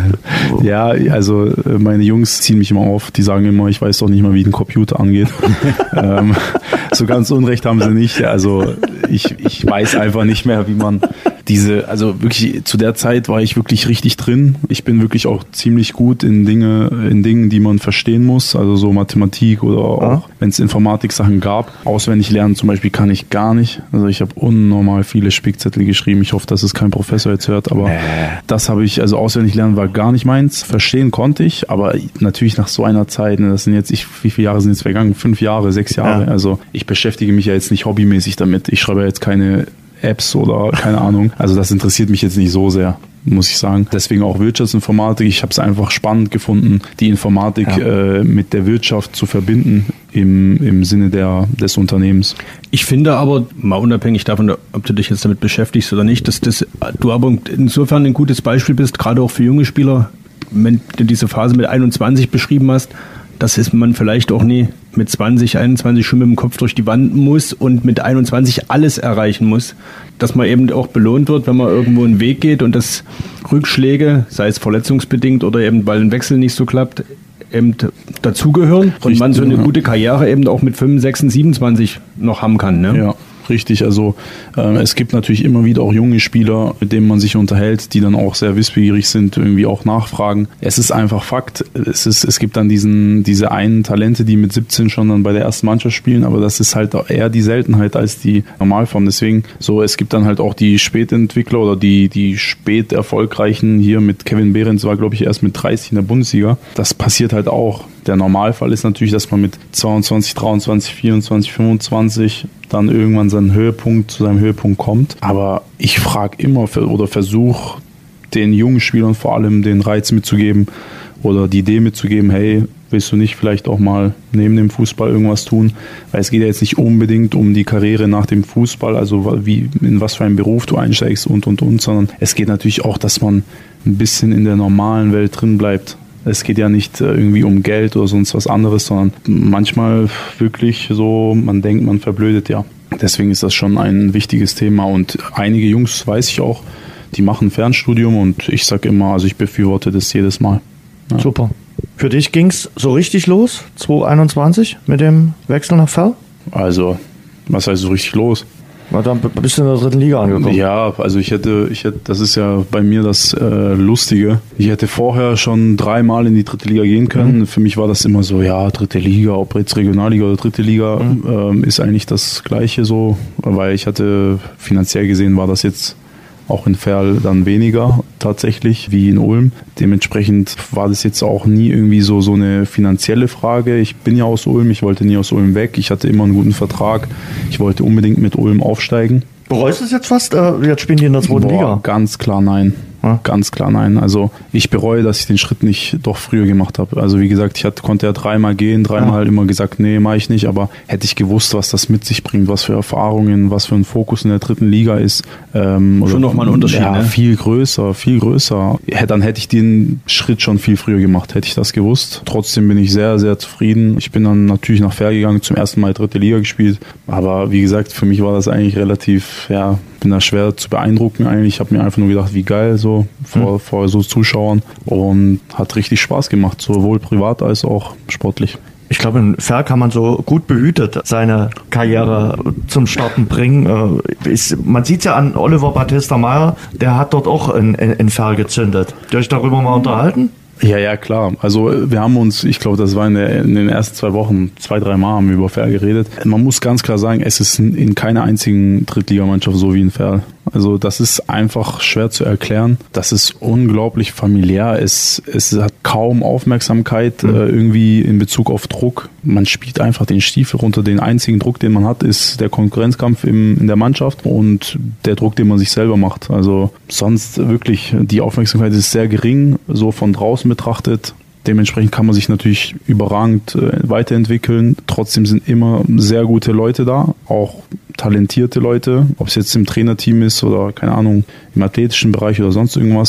[SPEAKER 4] ja, also meine Jungs ziehen mich immer auf, die sagen immer, ich weiß doch nicht mal, wie ein Computer angeht. ähm, so ganz Unrecht haben sie nicht. Also ich, ich weiß einfach nicht mehr, wie man diese, also wirklich zu der Zeit war ich wirklich richtig drin. Ich bin wirklich auch ziemlich gut in Dinge, in Dingen, die man verstehen muss, also so Mathematik oder auch, ja. wenn es Informatik-Sachen gab. Auswendig lernen zum Beispiel kann ich gar nicht. Also ich habe unnormal viele Spickzettel geschrieben. Ich hoffe, dass es kein Professor jetzt hört, aber äh. das habe ich, also auswendig lernen war gar nicht meins. Verstehen konnte ich, aber natürlich nach so einer Zeit, ne, das sind jetzt, ich, wie viele Jahre sind jetzt vergangen? Fünf Jahre, sechs Jahre. Ja. Also ich beschäftige mich ja jetzt nicht hobbymäßig damit. Ich schreibe ja jetzt keine Apps oder keine Ahnung. Also das interessiert mich jetzt nicht so sehr, muss ich sagen. Deswegen auch Wirtschaftsinformatik. Ich habe es einfach spannend gefunden, die Informatik ja. äh, mit der Wirtschaft zu verbinden im, im Sinne der, des Unternehmens.
[SPEAKER 5] Ich finde aber, mal unabhängig davon, ob du dich jetzt damit beschäftigst oder nicht, dass das, du aber insofern ein gutes Beispiel bist, gerade auch für junge Spieler, wenn du diese Phase mit einundzwanzig beschrieben hast, dass es man vielleicht auch nie mit zwanzig, einundzwanzig schon mit dem Kopf durch die Wand muss und mit einundzwanzig alles erreichen muss. Dass man eben auch belohnt wird, wenn man irgendwo einen Weg geht und dass Rückschläge, sei es verletzungsbedingt oder eben weil ein Wechsel nicht so klappt, eben dazugehören und man so eine ja. gute Karriere eben auch mit fünfundsechzig, siebenundzwanzig noch haben kann. Ne?
[SPEAKER 4] Ja. Richtig, also äh, es gibt natürlich immer wieder auch junge Spieler, mit denen man sich unterhält, die dann auch sehr wissbegierig sind, irgendwie auch nachfragen. Es ist einfach Fakt, es ist, es gibt dann diesen, diese einen Talente, die mit siebzehn schon dann bei der ersten Mannschaft spielen, aber das ist halt eher die Seltenheit als die Normalform. Deswegen so, es gibt dann halt auch die Spätentwickler oder die, die spät erfolgreichen hier mit Kevin Behrens war, glaube ich, erst mit dreißig in der Bundesliga. Das passiert halt auch. Der Normalfall ist natürlich, dass man mit zweiundzwanzig, dreiundzwanzig, vierundzwanzig, fünfundzwanzig dann irgendwann seinen Höhepunkt zu seinem Höhepunkt kommt. Aber ich frage immer oder versuche den jungen Spielern vor allem den Reiz mitzugeben oder die Idee mitzugeben, hey, willst du nicht vielleicht auch mal neben dem Fußball irgendwas tun? Weil es geht ja jetzt nicht unbedingt um die Karriere nach dem Fußball, also wie in was für einen Beruf du einsteigst und und und, sondern es geht natürlich auch, dass man ein bisschen in der normalen Welt drin bleibt. Es geht ja nicht irgendwie um Geld oder sonst was anderes, sondern manchmal wirklich so, man denkt, man verblödet ja. Deswegen ist das schon ein wichtiges Thema und einige Jungs, weiß ich auch, die machen Fernstudium und ich sage immer, also ich befürworte das jedes Mal. Ja.
[SPEAKER 2] Super. Für dich ging es so richtig los, zweitausendeinundzwanzig, mit dem Wechsel nach Ferl?
[SPEAKER 4] Also, was heißt so richtig los?
[SPEAKER 2] Na, dann bist du in der dritten Liga angekommen.
[SPEAKER 4] Ja, also ich hätte, ich hätte, das ist ja bei mir das äh, Lustige. Ich hätte vorher schon dreimal in die dritte Liga gehen können. Mhm. Für mich war das immer so, ja, dritte Liga, ob jetzt Regionalliga oder dritte Liga, mhm. ähm, ist eigentlich das Gleiche so, weil ich hatte, finanziell gesehen war das jetzt auch in Ferl dann weniger tatsächlich wie in Ulm. Dementsprechend war das jetzt auch nie irgendwie so, so eine finanzielle Frage. Ich bin ja aus Ulm, ich wollte nie aus Ulm weg. Ich hatte immer einen guten Vertrag. Ich wollte unbedingt mit Ulm aufsteigen.
[SPEAKER 2] Bereust du es jetzt fast? Jetzt spielen die in der zweiten
[SPEAKER 4] Boah,
[SPEAKER 2] Liga.
[SPEAKER 4] Ganz klar nein. Ja. Ganz klar nein. Also ich bereue, dass ich den Schritt nicht doch früher gemacht habe. Also wie gesagt, ich hatte, konnte ja dreimal gehen, dreimal ja. halt immer gesagt, nee, mache ich nicht. Aber hätte ich gewusst, was das mit sich bringt, was für Erfahrungen, was für ein Fokus in der dritten Liga ist. Ähm,
[SPEAKER 5] schon nochmal ein Unterschied.
[SPEAKER 4] Ja,
[SPEAKER 5] ne?
[SPEAKER 4] viel größer, viel größer. Dann hätte ich den Schritt schon viel früher gemacht, hätte ich das gewusst. Trotzdem bin ich sehr, sehr zufrieden. Ich bin dann natürlich nach Ferl gegangen, zum ersten Mal dritte Liga gespielt. Aber wie gesagt, für mich war das eigentlich relativ, ja, bin da schwer zu beeindrucken eigentlich. Ich habe mir einfach nur gedacht, wie geil so vor, mhm. vor so Zuschauern und hat richtig Spaß gemacht, sowohl privat als auch sportlich.
[SPEAKER 2] Ich glaube, in Ferl kann man so gut behütet seine Karriere zum Starten bringen. Ist, man sieht es ja an Oliver Battista Meyer, der hat dort auch in, in, in Ferl gezündet. Habt ihr euch darüber mal unterhalten?
[SPEAKER 4] Ja, ja, klar. Also wir haben uns, ich glaube, das war in, der, in den ersten zwei Wochen, zwei, drei Mal haben wir über Ferl geredet. Man muss ganz klar sagen, es ist in keiner einzigen Drittligamannschaft so wie in Ferl. Also das ist einfach schwer zu erklären. Das ist unglaublich familiär. Es, es hat kaum Aufmerksamkeit mhm. äh, irgendwie in Bezug auf Druck. Man spielt einfach den Stiefel runter. Den einzigen Druck, den man hat, ist der Konkurrenzkampf im, in der Mannschaft und der Druck, den man sich selber macht. Also sonst wirklich, die Aufmerksamkeit ist sehr gering, so von draußen betrachtet. Dementsprechend kann man sich natürlich überragend äh, weiterentwickeln. Trotzdem sind immer sehr gute Leute da, auch talentierte Leute, ob es jetzt im Trainerteam ist oder, keine Ahnung, im athletischen Bereich oder sonst irgendwas.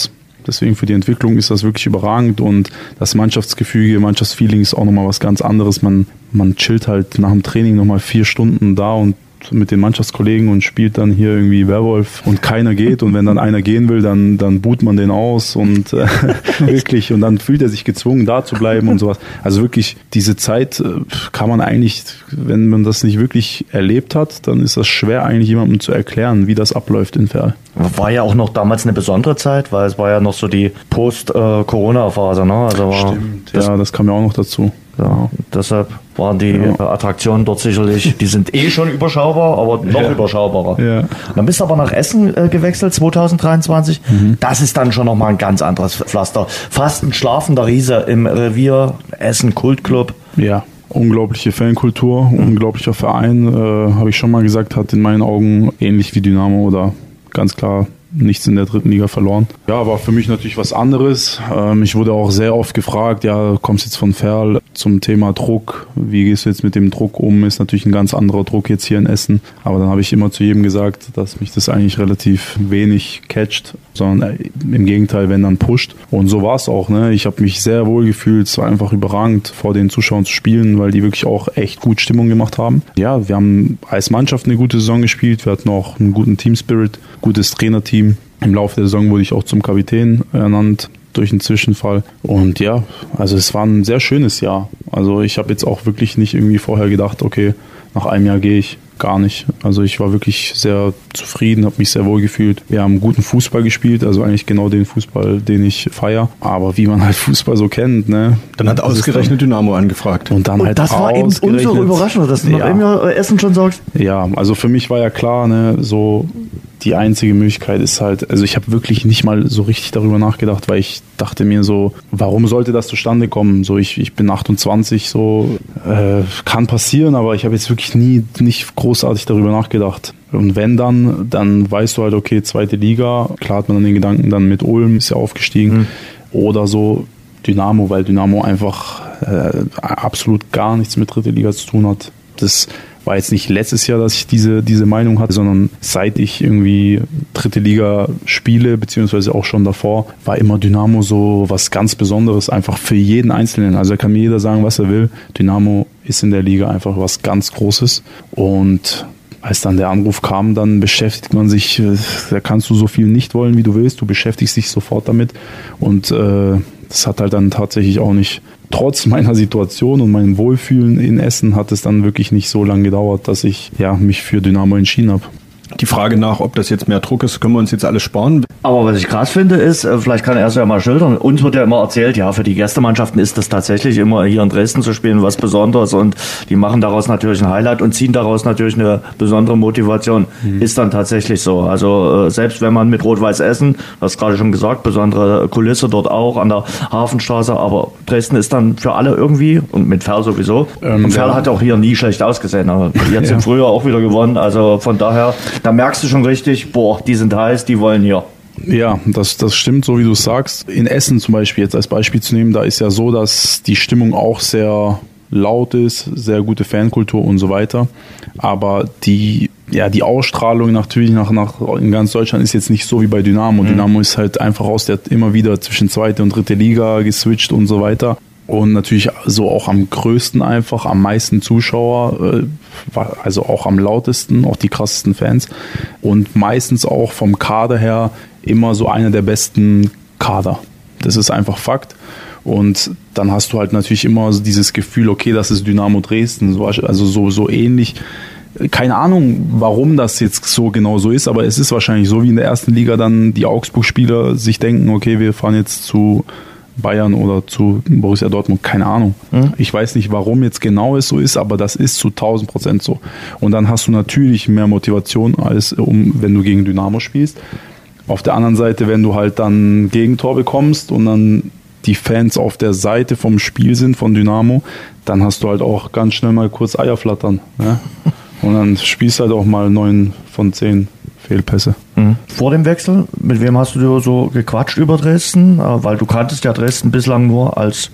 [SPEAKER 4] Deswegen für die Entwicklung ist das wirklich überragend und das Mannschaftsgefüge, Mannschaftsfeeling ist auch nochmal was ganz anderes. Man, man chillt halt nach dem Training nochmal vier Stunden da und mit den Mannschaftskollegen und spielt dann hier irgendwie Werwolf und keiner geht und wenn dann einer gehen will, dann, dann boot man den aus und äh, wirklich und dann fühlt er sich gezwungen, da zu bleiben und sowas. Also wirklich, diese Zeit kann man eigentlich, wenn man das nicht wirklich erlebt hat, dann ist das schwer eigentlich jemandem zu erklären, wie das abläuft in Verl.
[SPEAKER 2] War ja auch noch damals eine besondere Zeit, weil es war ja noch so die Post-Corona-Phase, ne? Also war
[SPEAKER 4] Stimmt, das, ja, das kam ja auch noch dazu.
[SPEAKER 2] Ja, deshalb waren die ja. Attraktionen dort sicherlich, die sind eh schon überschaubar, aber noch
[SPEAKER 4] ja.
[SPEAKER 2] überschaubarer.
[SPEAKER 4] Ja.
[SPEAKER 2] Dann bist du aber nach Essen äh, gewechselt, zwanzig dreiundzwanzig. Mhm. Das ist dann schon nochmal ein ganz anderes Pflaster. Fast ein schlafender Riese im Revier, Essen Kultclub.
[SPEAKER 4] Ja, unglaubliche Fankultur, mhm. unglaublicher Verein, äh, habe ich schon mal gesagt, hat in meinen Augen ähnlich wie Dynamo oder ganz klar nichts in der dritten Liga verloren. Ja, war für mich natürlich was anderes. Ähm, ich wurde auch sehr oft gefragt, ja, kommst jetzt von Verl zum Thema Druck. Wie gehst du jetzt mit dem Druck um? Ist natürlich ein ganz anderer Druck jetzt hier in Essen. Aber dann habe ich immer zu jedem gesagt, dass mich das eigentlich relativ wenig catcht, sondern im Gegenteil, wenn dann pusht. Und so war es auch. Ne? Ich habe mich sehr wohl gefühlt. Es war einfach überragend, vor den Zuschauern zu spielen, weil die wirklich auch echt gut Stimmung gemacht haben. Ja, wir haben als Mannschaft eine gute Saison gespielt. Wir hatten auch einen guten Team-Spirit, gutes Trainerteam. Im Laufe der Saison wurde ich auch zum Kapitän ernannt durch einen Zwischenfall. Und ja, also es war ein sehr schönes Jahr. Also ich habe jetzt auch wirklich nicht irgendwie vorher gedacht, okay, nach einem Jahr gehe ich. Gar nicht. Also ich war wirklich sehr zufrieden, habe mich sehr wohl gefühlt. Wir haben guten Fußball gespielt, also eigentlich genau den Fußball, den ich feiere. Aber wie man halt Fußball so kennt, ne?
[SPEAKER 3] Dann hat ausgerechnet Dynamo angefragt.
[SPEAKER 2] Und dann
[SPEAKER 3] und
[SPEAKER 2] halt das war eben unsere Überraschung, dass du
[SPEAKER 4] ja.
[SPEAKER 2] noch immer Essen schon sagst.
[SPEAKER 4] Ja, also für mich war ja klar, ne, so die einzige Möglichkeit ist halt, also ich habe wirklich nicht mal so richtig darüber nachgedacht, weil ich dachte mir so, warum sollte das zustande kommen? So, ich, ich bin achtundzwanzig, so äh, kann passieren, aber ich habe jetzt wirklich nie nicht großartig darüber nachgedacht. Und wenn dann, dann weißt du halt, okay, zweite Liga, klar hat man dann den Gedanken dann mit Ulm, ist ja aufgestiegen, mhm. oder so Dynamo, weil Dynamo einfach äh, absolut gar nichts mit dritte Liga zu tun hat. Das war jetzt nicht letztes Jahr, dass ich diese, diese Meinung hatte, sondern seit ich irgendwie dritte Liga spiele, beziehungsweise auch schon davor, war immer Dynamo so was ganz Besonderes, einfach für jeden Einzelnen. Also da kann mir jeder sagen, was er will. Dynamo ist in der Liga einfach was ganz Großes. Und als dann der Anruf kam, dann beschäftigt man sich, da kannst du so viel nicht wollen, wie du willst. Du beschäftigst dich sofort damit. Und äh, das hat halt dann tatsächlich auch nicht, trotz meiner Situation und meinem Wohlfühlen in Essen, hat es dann wirklich nicht so lange gedauert, dass ich ja, mich für Dynamo entschieden habe.
[SPEAKER 3] Die Frage nach, ob das jetzt mehr Druck ist, können wir uns jetzt alles sparen.
[SPEAKER 2] Aber was ich krass finde ist, vielleicht kann er es ja mal schildern, uns wird ja immer erzählt, ja, für die Gästemannschaften ist das tatsächlich immer hier in Dresden zu spielen was Besonderes und die machen daraus natürlich ein Highlight und ziehen daraus natürlich eine besondere Motivation. Mhm. Ist dann tatsächlich so. Also selbst wenn man mit Rot-Weiß Essen, du hast gerade schon gesagt, besondere Kulisse dort auch an der Hafenstraße, aber Dresden ist dann für alle irgendwie und mit Verl sowieso. Ähm, und Verl ja. hat auch hier nie schlecht ausgesehen, aber jetzt ja. im Frühjahr auch wieder gewonnen, also von daher, da merkst du schon richtig, boah, die sind heiß, die wollen hier.
[SPEAKER 4] Ja, das, das stimmt, so wie du sagst. In Essen zum Beispiel, jetzt als Beispiel zu nehmen, da ist ja so, dass die Stimmung auch sehr laut ist, sehr gute Fankultur und so weiter. Aber die, ja, die Ausstrahlung natürlich nach, nach in ganz Deutschland ist jetzt nicht so wie bei Dynamo. Mhm. Dynamo ist halt einfach raus, der hat immer wieder zwischen zweite und dritte Liga geswitcht und so weiter. Und natürlich so auch am größten einfach, am meisten Zuschauer, also auch am lautesten, auch die krassesten Fans. Und meistens auch vom Kader her immer so einer der besten Kader. Das ist einfach Fakt. Und dann hast du halt natürlich immer dieses Gefühl, okay, das ist Dynamo Dresden, also so, so ähnlich. Keine Ahnung, warum das jetzt so genau so ist, aber es ist wahrscheinlich so, wie in der ersten Liga dann die Augsburg-Spieler sich denken, okay, wir fahren jetzt zu Bayern oder zu Borussia Dortmund, keine Ahnung. Mhm. Ich weiß nicht, warum jetzt genau es so ist, aber das ist zu tausend Prozent so. Und dann hast du natürlich mehr Motivation, als um, wenn du gegen Dynamo spielst. Auf der anderen Seite, wenn du halt dann ein Gegentor bekommst und dann die Fans auf der Seite vom Spiel sind von Dynamo, dann hast du halt auch ganz schnell mal kurz Eier flattern. Ne? Und dann spielst du halt auch mal neun von zehn Fehlpässe.
[SPEAKER 2] Mhm. Vor dem Wechsel, mit wem hast du so gequatscht über Dresden? Weil du kanntest ja Dresden bislang nur als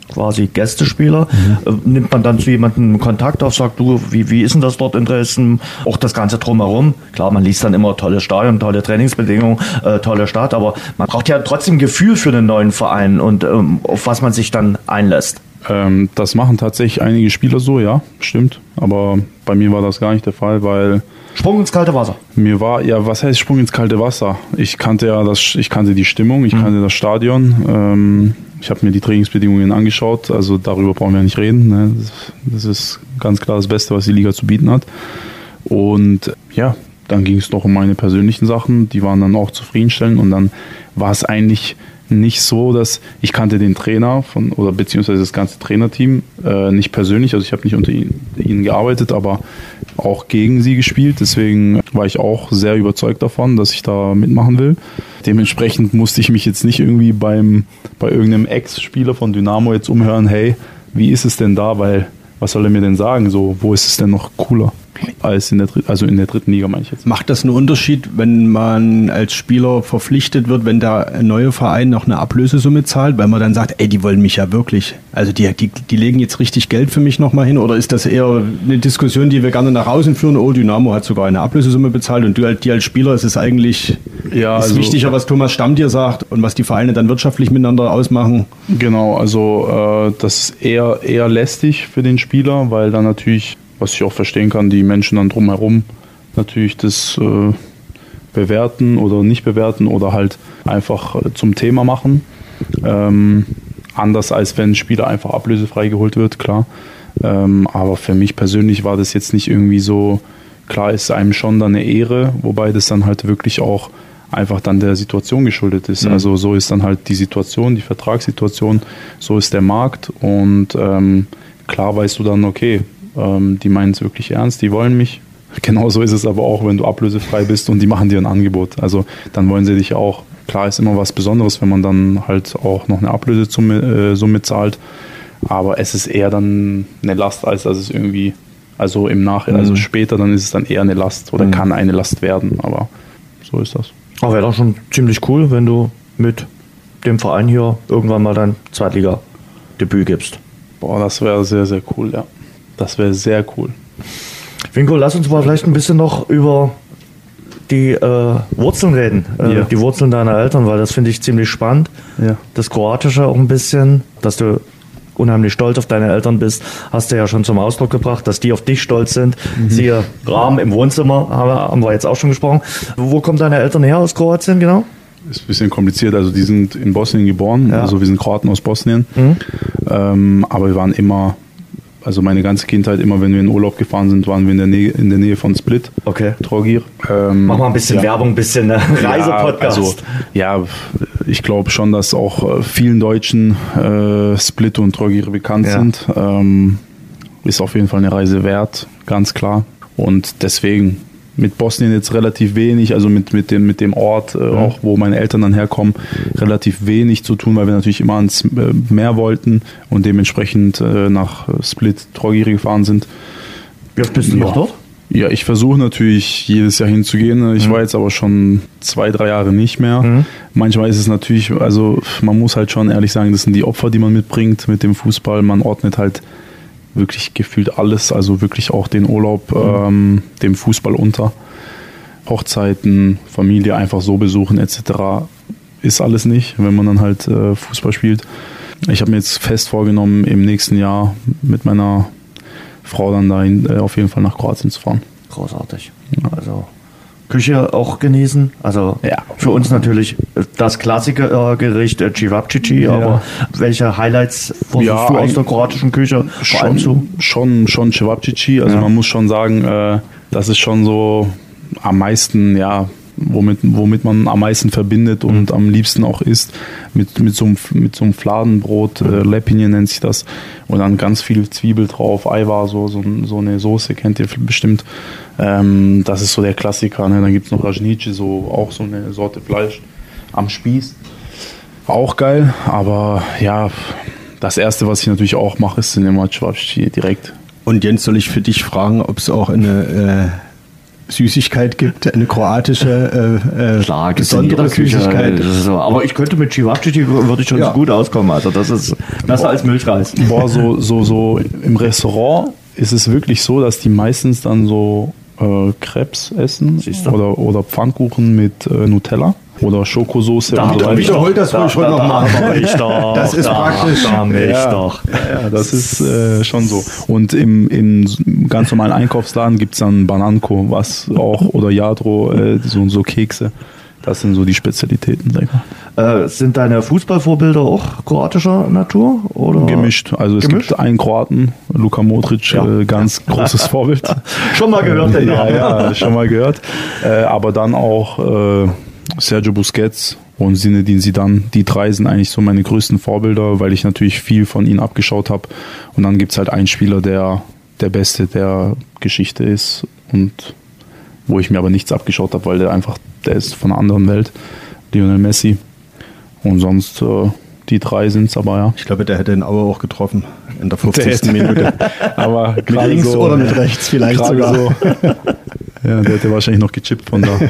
[SPEAKER 2] quasi Gästespieler. Mhm. Äh, nimmt man dann zu jemandem Kontakt auf, sagt du, wie, wie ist denn das dort in Dresden? Auch das Ganze drumherum. Klar, man liest dann immer tolle Stadion, tolle Trainingsbedingungen, äh, tolle Stadt, aber man braucht ja trotzdem Gefühl für einen neuen Verein und ähm, auf was man sich dann einlässt.
[SPEAKER 4] Ähm, das machen tatsächlich einige Spieler so, ja, stimmt. Aber bei mir war das gar nicht der Fall, weil
[SPEAKER 2] Sprung ins kalte Wasser.
[SPEAKER 4] Mir war, ja, was heißt Sprung ins kalte Wasser? Ich kannte ja das, ich kannte die Stimmung, ich mhm. kannte das Stadion. Ähm, ich habe mir die Trainingsbedingungen angeschaut, also darüber brauchen wir ja nicht reden. Ne? Das ist ganz klar das Beste, was die Liga zu bieten hat. Und ja, dann ging es noch um meine persönlichen Sachen, die waren dann auch zufriedenstellend und dann war es eigentlich nicht so, dass ich kannte den Trainer von oder beziehungsweise das ganze Trainerteam äh, nicht persönlich, also ich habe nicht unter ihnen, ihnen gearbeitet, aber auch gegen sie gespielt, deswegen war ich auch sehr überzeugt davon, dass ich da mitmachen will. Dementsprechend musste ich mich jetzt nicht irgendwie beim bei irgendeinem Ex-Spieler von Dynamo jetzt umhören, hey, wie ist es denn da, weil was soll er mir denn sagen, so, wo ist es denn noch cooler? Als in der, also in der dritten Liga, meine ich jetzt.
[SPEAKER 5] Macht das einen Unterschied, wenn man als Spieler verpflichtet wird, wenn der neue Verein noch eine Ablösesumme zahlt, weil man dann sagt, ey, die wollen mich ja wirklich, also die, die, die legen jetzt richtig Geld für mich nochmal hin, oder ist das eher eine Diskussion, die wir gerne nach außen führen, oh, Dynamo hat sogar eine Ablösesumme bezahlt und du als, die als Spieler, ist es eigentlich
[SPEAKER 4] ja,
[SPEAKER 5] ist
[SPEAKER 4] also,
[SPEAKER 5] wichtiger, was Thomas Stamm dir sagt und was die Vereine dann wirtschaftlich miteinander ausmachen?
[SPEAKER 4] Genau, also äh, das ist eher, eher lästig für den Spieler, weil dann natürlich, was ich auch verstehen kann, die Menschen dann drumherum natürlich das äh, bewerten oder nicht bewerten oder halt einfach äh, zum Thema machen. Ähm, anders als wenn ein Spieler einfach ablösefrei geholt wird, klar. Ähm, aber für mich persönlich war das jetzt nicht irgendwie so, klar ist einem schon dann eine Ehre, wobei das dann halt wirklich auch einfach dann der Situation geschuldet ist. Mhm. Also so ist dann halt die Situation, die Vertragssituation, so ist der Markt und ähm, klar weißt du dann, okay, die meinen es wirklich ernst, die wollen mich. Genauso ist es aber auch, wenn du ablösefrei bist und die machen dir ein Angebot. Also dann wollen sie dich auch. Klar ist immer was Besonderes, wenn man dann halt auch noch eine Ablösesumme äh, Summe zahlt. Aber es ist eher dann eine Last, als dass es irgendwie, also im Nachhinein, mhm. also später, dann ist es dann eher eine Last oder mhm. kann eine Last werden. Aber so ist das.
[SPEAKER 2] Aber wäre doch schon ziemlich cool, wenn du mit dem Verein hier irgendwann mal dein Zweitliga-Debüt gibst.
[SPEAKER 4] Boah, das wäre sehr, sehr cool, ja. Das wäre sehr cool.
[SPEAKER 2] Winko, lass uns mal vielleicht ein bisschen noch über die äh, Wurzeln reden. Äh, ja. Die Wurzeln deiner Eltern, weil das finde ich ziemlich spannend.
[SPEAKER 4] Ja.
[SPEAKER 2] Das Kroatische auch ein bisschen, dass du unheimlich stolz auf deine Eltern bist, hast du ja schon zum Ausdruck gebracht, dass die auf dich stolz sind. Mhm. Siehe Rahmen im Wohnzimmer, haben wir jetzt auch schon gesprochen. Wo kommen deine Eltern her aus Kroatien genau?
[SPEAKER 4] Ist ein bisschen kompliziert, also die sind in Bosnien geboren, ja. Also wir sind Kroaten aus Bosnien. Mhm. Ähm, aber wir waren immer... Also meine ganze Kindheit, immer wenn wir in Urlaub gefahren sind, waren wir in der Nähe, in der Nähe von Split,
[SPEAKER 2] okay.
[SPEAKER 4] Trogir.
[SPEAKER 2] Ähm, Mach mal ein bisschen ja. Werbung, ein bisschen Reisepodcast.
[SPEAKER 4] Ja, also, ja, ich glaube schon, dass auch vielen Deutschen äh, Split und Trogir bekannt ja. sind. Ähm, ist auf jeden Fall eine Reise wert, ganz klar. Und deswegen mit Bosnien jetzt relativ wenig, also mit, mit, dem, mit dem Ort, äh, mhm. auch wo meine Eltern dann herkommen, relativ wenig zu tun, weil wir natürlich immer ans äh, Meer wollten und dementsprechend äh, nach Split, Trogir gefahren sind.
[SPEAKER 2] Wie oft bist du
[SPEAKER 4] ja.
[SPEAKER 2] noch dort?
[SPEAKER 4] Ja, ich versuche natürlich jedes Jahr hinzugehen. Ich mhm. war jetzt aber schon zwei, drei Jahre nicht mehr. Mhm. Manchmal ist es natürlich, also man muss halt schon ehrlich sagen, das sind die Opfer, die man mitbringt mit dem Fußball. Man ordnet halt wirklich gefühlt alles, also wirklich auch den Urlaub, mhm. ähm, dem Fußball unter. Hochzeiten, Familie einfach so besuchen et cetera ist alles nicht, wenn man dann halt äh, Fußball spielt. Ich habe mir jetzt fest vorgenommen, im nächsten Jahr mit meiner Frau dann dahin äh, auf jeden Fall nach Kroatien zu fahren.
[SPEAKER 2] Großartig. Ja. Also Küche auch genießen. Also ja. Für uns natürlich das Klassikergericht äh, Cevapcici, ja. Aber welche Highlights versuchst ja, du aus der kroatischen Küche vor allem zu?
[SPEAKER 4] Schon, schon Cevapcici. Also ja. Man muss schon sagen, äh, das ist schon so am meisten, ja, womit, womit man am meisten verbindet und mhm. am liebsten auch isst. Mit, mit, so, einem, mit so einem Fladenbrot, mhm. äh, Lepinje nennt sich das. Und dann ganz viel Zwiebel drauf, Eivar, so, so, so eine Soße, kennt ihr bestimmt. Ähm, das ist so der Klassiker. Ne? Dann gibt es noch Rajnice, so, auch so eine Sorte Fleisch am Spieß. Auch geil, aber ja, das Erste, was ich natürlich auch mache, ist immer Cevapcici direkt.
[SPEAKER 5] Und Jens, soll ich für dich fragen, ob es auch eine
[SPEAKER 3] Süßigkeit gibt, eine kroatische äh,
[SPEAKER 2] Klar,
[SPEAKER 3] besondere Süßigkeit.
[SPEAKER 2] So. Aber ich könnte mit Cevapcici würde ich schon
[SPEAKER 3] Ja.
[SPEAKER 2] gut auskommen. Also das ist besser als Milchreis.
[SPEAKER 4] Boah, so, so, so im Restaurant ist es wirklich so, dass die meistens dann so äh, Crepes essen oder, oder Pfannkuchen mit äh, Nutella oder Schokosoße
[SPEAKER 2] Da,
[SPEAKER 4] und so
[SPEAKER 2] da,
[SPEAKER 4] weiter.
[SPEAKER 3] wiederholt das ruhig heute noch mal.
[SPEAKER 2] Da mich doch.
[SPEAKER 3] Das ist
[SPEAKER 2] da,
[SPEAKER 3] praktisch.
[SPEAKER 2] Da mich
[SPEAKER 4] Ja,
[SPEAKER 2] doch.
[SPEAKER 4] ja, das ist äh, schon so. Und im, im ganz normalen Einkaufsladen gibt es dann Bananco, was auch, oder Jadro, äh, so, so Kekse. Das sind so die Spezialitäten, sag ich mal.
[SPEAKER 2] Äh, sind deine Fußballvorbilder auch kroatischer Natur? Oder?
[SPEAKER 4] Gemischt. Also es
[SPEAKER 2] Gemischt?
[SPEAKER 4] gibt einen Kroaten, Luka Modric,
[SPEAKER 2] Ja.
[SPEAKER 4] äh, ganz großes Vorbild.
[SPEAKER 2] Schon mal gehört den
[SPEAKER 4] Ja,
[SPEAKER 2] Namen.
[SPEAKER 4] ja, schon mal gehört. Äh, aber dann auch äh, Sergio Busquets und Zinedine Zidane. Die drei sind eigentlich so meine größten Vorbilder, weil ich natürlich viel von ihnen abgeschaut habe. Und dann gibt es halt einen Spieler, der der Beste der Geschichte ist und wo ich mir aber nichts abgeschaut habe, weil der einfach, der ist von einer anderen Welt, Lionel Messi. Und sonst äh, die drei sind es aber, ja.
[SPEAKER 3] Ich glaube, der hätte den Aue auch getroffen in der fünfzigsten Minute.
[SPEAKER 4] Aber
[SPEAKER 3] Mit
[SPEAKER 4] gerade
[SPEAKER 3] links
[SPEAKER 4] so,
[SPEAKER 3] oder mit rechts vielleicht
[SPEAKER 4] gerade
[SPEAKER 3] sogar.
[SPEAKER 4] so. Ja, der hätte wahrscheinlich noch gechippt von da.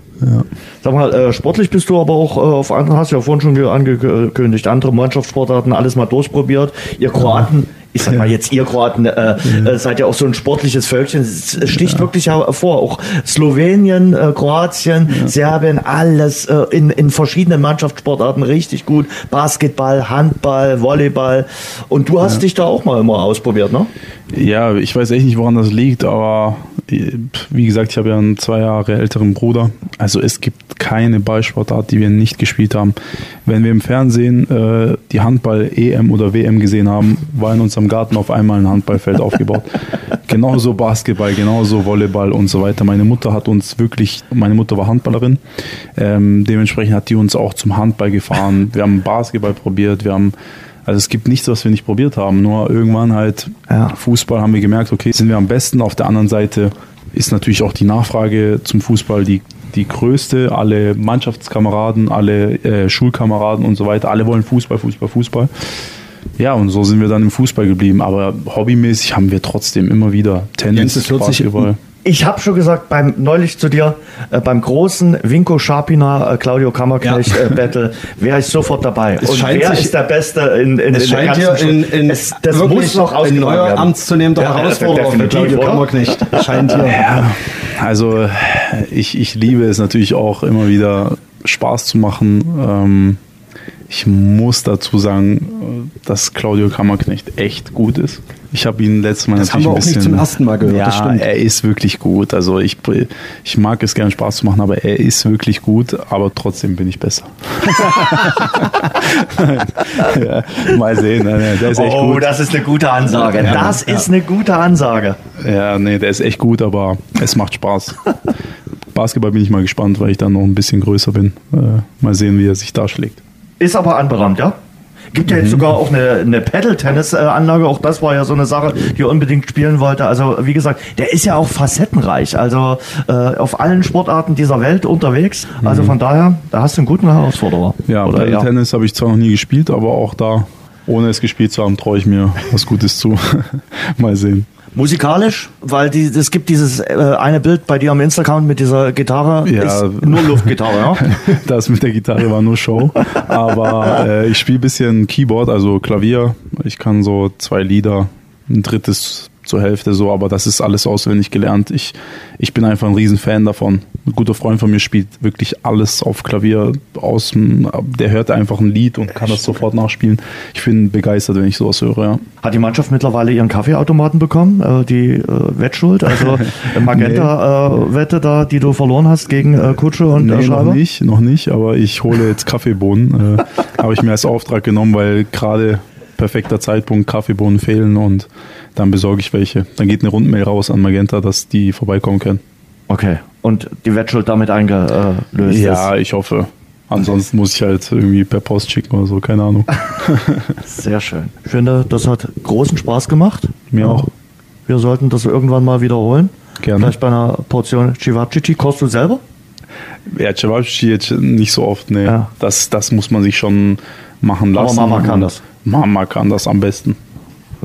[SPEAKER 2] Sag mal, äh, sportlich bist du aber auch äh, auf andere, hast du ja vorhin schon ge- angekündigt, andere Mannschaftssportarten, alles mal durchprobiert. Ihr Kroaten, ich sag mal jetzt ihr Kroaten, äh, äh, seid ja auch so ein sportliches Völkchen, es sticht wirklich hervor. Auch Slowenien, äh, Kroatien, Serbien, alles äh, in, in verschiedenen Mannschaftssportarten richtig gut. Basketball, Handball, Volleyball. Und du hast dich da auch mal immer ausprobiert, ne?
[SPEAKER 4] Ja, ich weiß echt nicht, woran das liegt, aber wie gesagt, ich habe ja einen zwei Jahre älteren Bruder. Also es gibt keine Ballsportart, die wir nicht gespielt haben. Wenn wir im Fernsehen äh, die Handball-E M oder W M gesehen haben, war in unserem Garten auf einmal ein Handballfeld aufgebaut. Genauso Basketball, genauso Volleyball und so weiter. Meine Mutter hat uns wirklich, meine Mutter war Handballerin, ähm, dementsprechend hat die uns auch zum Handball gefahren. Wir haben Basketball probiert, wir haben Also es gibt nichts, was wir nicht probiert haben. Nur irgendwann halt
[SPEAKER 2] Ja.
[SPEAKER 4] Fußball haben wir gemerkt, okay, sind wir am besten. Auf der anderen Seite ist natürlich auch die Nachfrage zum Fußball die, die größte. Alle Mannschaftskameraden, alle äh, Schulkameraden und so weiter, alle wollen Fußball, Fußball, Fußball. Ja, und so sind wir dann im Fußball geblieben. Aber hobbymäßig haben wir trotzdem immer wieder Tennis,
[SPEAKER 3] Jens, es hört sich-
[SPEAKER 4] Basketball.
[SPEAKER 2] Ich habe schon gesagt, beim neulich zu dir, äh, beim großen Winko Scharpiner, äh, Claudio Kammerknecht
[SPEAKER 3] Ja.
[SPEAKER 2] äh, Battle, wäre ich sofort dabei.
[SPEAKER 3] Es
[SPEAKER 2] Und
[SPEAKER 3] scheint
[SPEAKER 2] wer
[SPEAKER 3] sich-
[SPEAKER 2] ist der Beste in, in,
[SPEAKER 3] Es
[SPEAKER 2] in der
[SPEAKER 3] scheint
[SPEAKER 2] ganzen
[SPEAKER 3] hier in, in
[SPEAKER 2] es, Das
[SPEAKER 3] wirklich
[SPEAKER 2] muss noch
[SPEAKER 3] ein
[SPEAKER 2] ausgetragen
[SPEAKER 3] neuer
[SPEAKER 2] werden.
[SPEAKER 3] amtszunehmender
[SPEAKER 2] Ja,
[SPEAKER 3] Herausforderer für
[SPEAKER 2] definitiv,
[SPEAKER 3] Claudio
[SPEAKER 2] oder?
[SPEAKER 3] Kammerknecht. Scheint hier.
[SPEAKER 4] Ja, also ich, ich liebe es natürlich auch immer wieder Spaß zu machen. Ähm, ich muss dazu sagen, dass Claudio Kammerknecht echt gut ist. Ich habe ihn letztes Mal
[SPEAKER 3] Das haben
[SPEAKER 4] natürlich
[SPEAKER 3] wir
[SPEAKER 4] ein
[SPEAKER 3] auch
[SPEAKER 4] bisschen...
[SPEAKER 3] nicht zum ersten Mal gehört,
[SPEAKER 4] Ja,
[SPEAKER 3] das stimmt.
[SPEAKER 4] er ist wirklich gut. Also ich, ich mag es gerne Spaß zu machen, aber er ist wirklich gut, aber trotzdem bin ich besser. Ja, mal sehen, der ist echt
[SPEAKER 2] Oh,
[SPEAKER 4] gut.
[SPEAKER 2] das ist eine gute Ansage.
[SPEAKER 3] Ja,
[SPEAKER 2] das
[SPEAKER 3] ja.
[SPEAKER 2] ist eine gute Ansage.
[SPEAKER 4] Ja, nee, der ist echt gut, aber es macht Spaß. Basketball bin ich mal gespannt, weil ich dann noch ein bisschen größer bin. Äh, mal sehen, wie er sich da schlägt.
[SPEAKER 2] Ist aber anberaumt, ja? Gibt ja jetzt sogar auch eine, eine Paddle-Tennis-Anlage. Auch das war ja so eine Sache, die er unbedingt spielen wollte. Also, wie gesagt, der ist ja auch facettenreich. Also, äh, auf allen Sportarten dieser Welt unterwegs. Also, von daher, da hast du einen guten Herausforderer.
[SPEAKER 4] Ja,
[SPEAKER 2] Oder, ja.
[SPEAKER 4] Tennis habe ich zwar noch nie gespielt, aber auch da, ohne es gespielt zu haben, traue ich mir was Gutes zu. Mal sehen.
[SPEAKER 2] Musikalisch, weil die, es gibt dieses äh, eine Bild bei dir am Instagram mit dieser Gitarre,
[SPEAKER 4] Ja.
[SPEAKER 2] ist nur Luftgitarre, ja?
[SPEAKER 4] Das mit der Gitarre war nur Show. Aber äh, ich spiele ein bisschen Keyboard, also Klavier. Ich kann so zwei Lieder, ein drittes zur Hälfte so, aber das ist alles auswendig gelernt. Ich, ich bin einfach ein Riesenfan davon. Ein guter Freund von mir spielt wirklich alles auf Klavier aus. Der hört einfach ein Lied und kann das sofort nachspielen. Ich bin begeistert, wenn ich sowas höre, ja.
[SPEAKER 2] Hat die Mannschaft mittlerweile ihren Kaffeeautomaten bekommen, äh, die äh, Wettschuld, also äh, Magenta-Wette da, die du verloren hast gegen äh, Kutsche und äh,
[SPEAKER 4] Nee,
[SPEAKER 2] Schreiber?
[SPEAKER 4] noch nicht, noch nicht, aber ich hole jetzt Kaffeebohnen. Äh, habe ich mir als Auftrag genommen, weil gerade perfekter Zeitpunkt Kaffeebohnen fehlen und dann besorge ich welche. Dann geht eine Rundmail raus an Magenta, dass die vorbeikommen können.
[SPEAKER 2] Okay, und die Wettschuld damit eingelöst
[SPEAKER 4] Ja, ich hoffe. Ansonsten muss ich halt irgendwie per Post schicken oder so, keine Ahnung.
[SPEAKER 2] ist. Sehr schön. Ich finde, das hat großen Spaß gemacht.
[SPEAKER 4] Mir auch.
[SPEAKER 2] Wir sollten das irgendwann mal wiederholen.
[SPEAKER 4] Gerne.
[SPEAKER 2] Vielleicht bei einer Portion Cevapcici. Kochst du selber?
[SPEAKER 4] Ja, Cevapcici jetzt nicht so oft, nee.
[SPEAKER 2] Ja.
[SPEAKER 4] Das, das muss man sich schon machen
[SPEAKER 2] Aber
[SPEAKER 4] lassen.
[SPEAKER 2] Mama kann das.
[SPEAKER 4] Mama kann das am besten.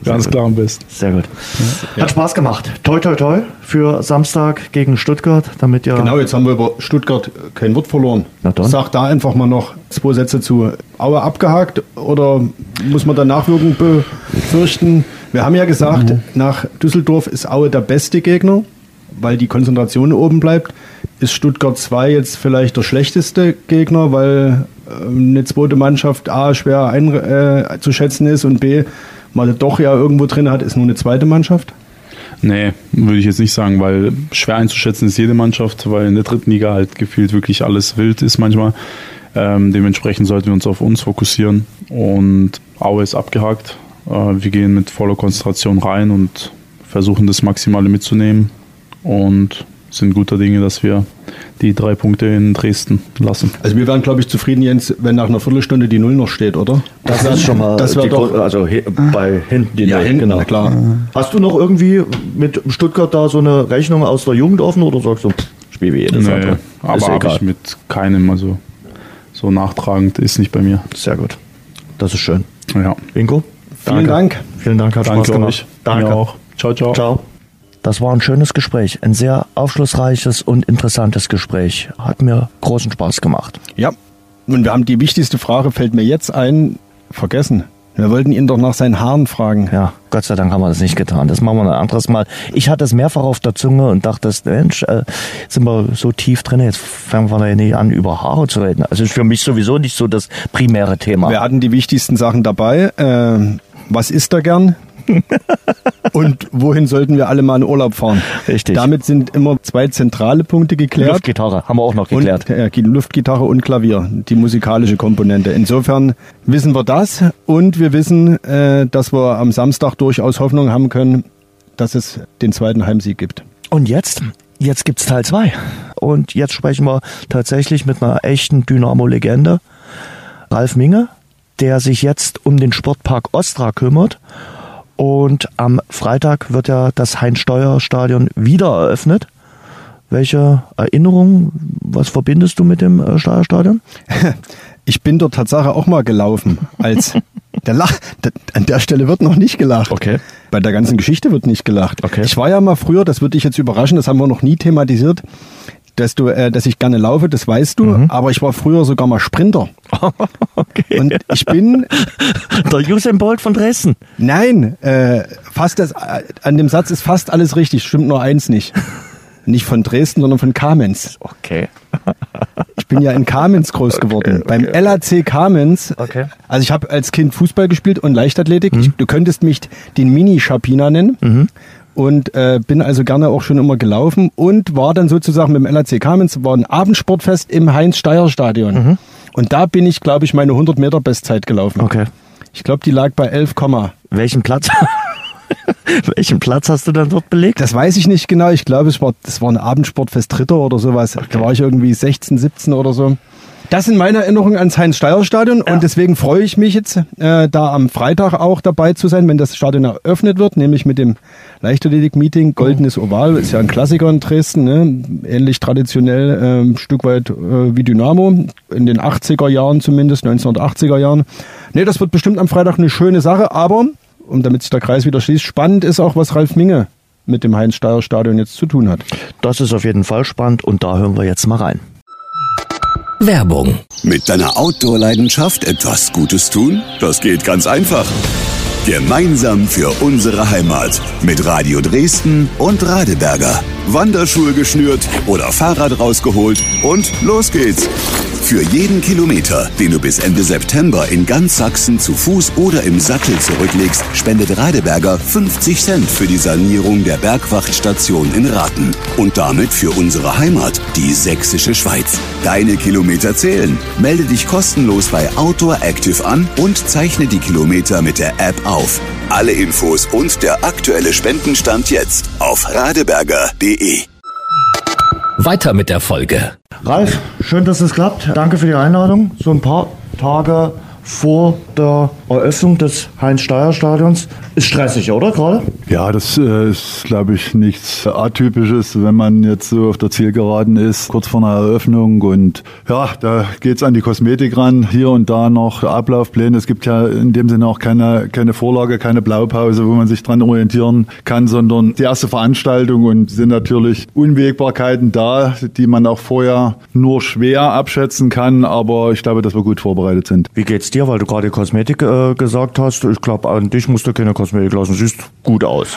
[SPEAKER 4] Ganz klar am besten.
[SPEAKER 2] Sehr gut. Hat Spaß gemacht. Toi, toi, toi für Samstag gegen Stuttgart, damit ja...
[SPEAKER 3] Genau, jetzt haben wir über Stuttgart kein Wort verloren.
[SPEAKER 2] Na dann.
[SPEAKER 3] Sag da einfach mal noch zwei Sätze zu. Aue abgehakt oder muss man da Nachwirkungen befürchten? Wir haben ja gesagt, mhm. nach Düsseldorf ist Aue der beste Gegner, weil die Konzentration oben bleibt. Ist Stuttgart zwei jetzt vielleicht der schlechteste Gegner, weil äh, eine zweite Mannschaft A schwer einzuschätzen äh, ist und B man doch ja irgendwo drin hat, ist nur eine zweite Mannschaft?
[SPEAKER 4] Nee, würde ich jetzt nicht sagen, weil schwer einzuschätzen ist jede Mannschaft, weil in der dritten Liga halt gefühlt wirklich alles wild ist manchmal. Ähm, dementsprechend sollten wir uns auf uns fokussieren und Aue ist abgehakt. Äh, wir gehen mit voller Konzentration rein und versuchen das Maximale mitzunehmen und sind guter Dinge, dass wir die drei Punkte in Dresden lassen.
[SPEAKER 3] Also wir wären, glaube ich, zufrieden, Jens, wenn nach einer Viertelstunde die Null noch steht, oder?
[SPEAKER 2] Das ist schon mal,
[SPEAKER 3] das
[SPEAKER 2] die,
[SPEAKER 3] doch,
[SPEAKER 2] also he, bei hinten die
[SPEAKER 3] ja,
[SPEAKER 2] Null.
[SPEAKER 3] Hinten,
[SPEAKER 2] Genau.
[SPEAKER 3] na klar.
[SPEAKER 2] Hast du noch irgendwie mit Stuttgart da so eine Rechnung aus der Jugend offen oder sagst du, pff, spiel wie jedes
[SPEAKER 4] nee,
[SPEAKER 2] andere?
[SPEAKER 4] aber habe ich mit keinem, also so nachtragend ist nicht bei mir.
[SPEAKER 2] Sehr gut. Das ist schön.
[SPEAKER 4] Ja.
[SPEAKER 2] Ingo?
[SPEAKER 3] Vielen Dank.
[SPEAKER 2] Vielen Dank, hat
[SPEAKER 4] Danke
[SPEAKER 2] Spaß gemacht.
[SPEAKER 4] euch.
[SPEAKER 2] Danke.
[SPEAKER 4] Mir auch. Ciao, ciao.
[SPEAKER 2] Ciao. Das war ein schönes Gespräch, ein sehr aufschlussreiches und interessantes Gespräch. Hat mir großen Spaß gemacht.
[SPEAKER 3] Ja, und wir haben die wichtigste Frage, fällt mir jetzt ein, vergessen. Wir wollten ihn doch nach seinen Haaren fragen.
[SPEAKER 2] Ja, Gott sei Dank haben wir das nicht getan. Das machen wir ein anderes Mal. Ich hatte es mehrfach auf der Zunge und dachte, Mensch, äh, jetzt sind wir so tief drin, jetzt fangen wir da nicht an, über Haare zu reden. Also ist für mich sowieso nicht so das primäre Thema.
[SPEAKER 3] Wir hatten die wichtigsten Sachen dabei. Äh, was isst er gern? Und wohin sollten wir alle mal in Urlaub fahren?
[SPEAKER 2] Richtig.
[SPEAKER 3] Damit sind immer zwei zentrale Punkte geklärt.
[SPEAKER 2] Luftgitarre haben wir auch noch geklärt.
[SPEAKER 3] Und, äh, Luftgitarre und Klavier, die musikalische Komponente. Insofern wissen wir das und wir wissen, äh, dass wir am Samstag durchaus Hoffnung haben können, dass es den zweiten Heimsieg gibt.
[SPEAKER 2] Und jetzt? Jetzt gibt's Teil zwei. Und jetzt sprechen wir tatsächlich mit einer echten Dynamo-Legende, Ralf Minge, der sich jetzt um den Sportpark Ostra kümmert. Und am Freitag wird ja das Heinz-Steuer-Stadion wieder eröffnet. Welche Erinnerungen, was verbindest du mit dem äh, Steuerstadion?
[SPEAKER 3] Ich bin dort Tatsache auch mal gelaufen. Als der Lach, der, an der Stelle wird noch nicht gelacht.
[SPEAKER 2] Okay.
[SPEAKER 3] Bei der ganzen Geschichte wird nicht gelacht.
[SPEAKER 2] Okay.
[SPEAKER 3] Ich war ja mal früher, das würde dich jetzt überraschen, das haben wir noch nie thematisiert, dass du, äh, dass ich gerne laufe, das weißt du, mhm. aber ich war früher sogar mal Sprinter.
[SPEAKER 2] Okay.
[SPEAKER 3] Und ich bin
[SPEAKER 2] der Usain Bolt von Dresden.
[SPEAKER 3] Nein, äh, fast das, äh, an dem Satz ist fast alles richtig, stimmt nur eins nicht. Nicht von Dresden, sondern von Kamenz.
[SPEAKER 2] Okay.
[SPEAKER 3] Ich bin ja in Kamenz groß geworden.
[SPEAKER 2] Okay,
[SPEAKER 3] Beim L A C Kamenz.
[SPEAKER 2] Okay.
[SPEAKER 3] Also ich habe als Kind Fußball gespielt und Leichtathletik.
[SPEAKER 2] Mhm.
[SPEAKER 3] Ich, du könntest mich den Mini-Schapiner nennen.
[SPEAKER 2] Mhm.
[SPEAKER 3] Und äh, bin also gerne auch schon immer gelaufen und war dann sozusagen mit dem L A C Kamenz, war ein Abendsportfest im Heinz-Steuer-Stadion. Mhm. Und da bin ich, glaube ich, meine hundert Meter Bestzeit gelaufen.
[SPEAKER 2] Okay.
[SPEAKER 3] Ich glaube, die lag bei elf,
[SPEAKER 2] welchen Platz? Welchen Platz hast du dann dort belegt?
[SPEAKER 3] Das weiß ich nicht genau. Ich glaube, es war, das war ein Abendsportfest Dritter oder sowas. Okay. Da war ich irgendwie sechzehn, siebzehn oder so. Das sind meine Erinnerungen ans Heinz-Steuer-Stadion ja. Und deswegen freue ich mich jetzt, äh, da am Freitag auch dabei zu sein, wenn das Stadion eröffnet wird, nämlich mit dem Leichtathletik-Meeting Goldenes Oval. Ist ja ein Klassiker in Dresden, ne? Ähnlich traditionell, äh, ein Stück weit äh, wie Dynamo, in den achtziger Jahren zumindest, neunzehnhundertachtziger Jahren. Nee, das wird bestimmt am Freitag eine schöne Sache, aber, um damit sich der Kreis wieder schließt, spannend ist auch, was Ralf Minge mit dem Heinz-Steuer-Stadion jetzt zu tun hat.
[SPEAKER 2] Das ist auf jeden Fall spannend und da hören wir jetzt mal rein.
[SPEAKER 1] Werbung.
[SPEAKER 6] Mit deiner Outdoor-Leidenschaft etwas Gutes tun? Das geht ganz einfach. Gemeinsam für unsere Heimat. Mit Radio Dresden und Radeberger. Wanderschuhe geschnürt oder Fahrrad rausgeholt und los geht's. Für jeden Kilometer, den du bis Ende September in ganz Sachsen zu Fuß oder im Sattel zurücklegst, spendet Radeberger fünfzig Cent für die Sanierung der Bergwachtstation in Rathen. Und damit für unsere Heimat, die sächsische Schweiz. Deine Kilometer zählen. Melde dich kostenlos bei Outdoor Active an und zeichne die Kilometer mit der App auf. Alle Infos und der aktuelle Spendenstand jetzt auf radeberger punkt de.
[SPEAKER 1] Weiter mit der Folge.
[SPEAKER 2] Ralf, schön, dass es klappt. Danke für die Einladung. So ein paar Tage vor der Eröffnung des Heinz-Steier-Stadions ist stressig, oder gerade?
[SPEAKER 7] Ja, das äh, ist, glaube ich, nichts Atypisches, wenn man jetzt so auf der Zielgeraden ist, kurz vor einer Eröffnung. Und ja, da geht's an die Kosmetik ran, hier und da noch Ablaufpläne. Es gibt ja in dem Sinne auch keine, keine Vorlage, keine Blaupause, wo man sich dran orientieren kann, sondern die erste Veranstaltung, und sind natürlich Unwägbarkeiten da, die man auch vorher nur schwer abschätzen kann. Aber ich glaube, dass wir gut vorbereitet sind.
[SPEAKER 2] Wie geht's dir, weil du gerade Kosmetik äh, gesagt hast? Ich glaube, an dich musst du keine Kosmetik lassen. Siehst gut aus.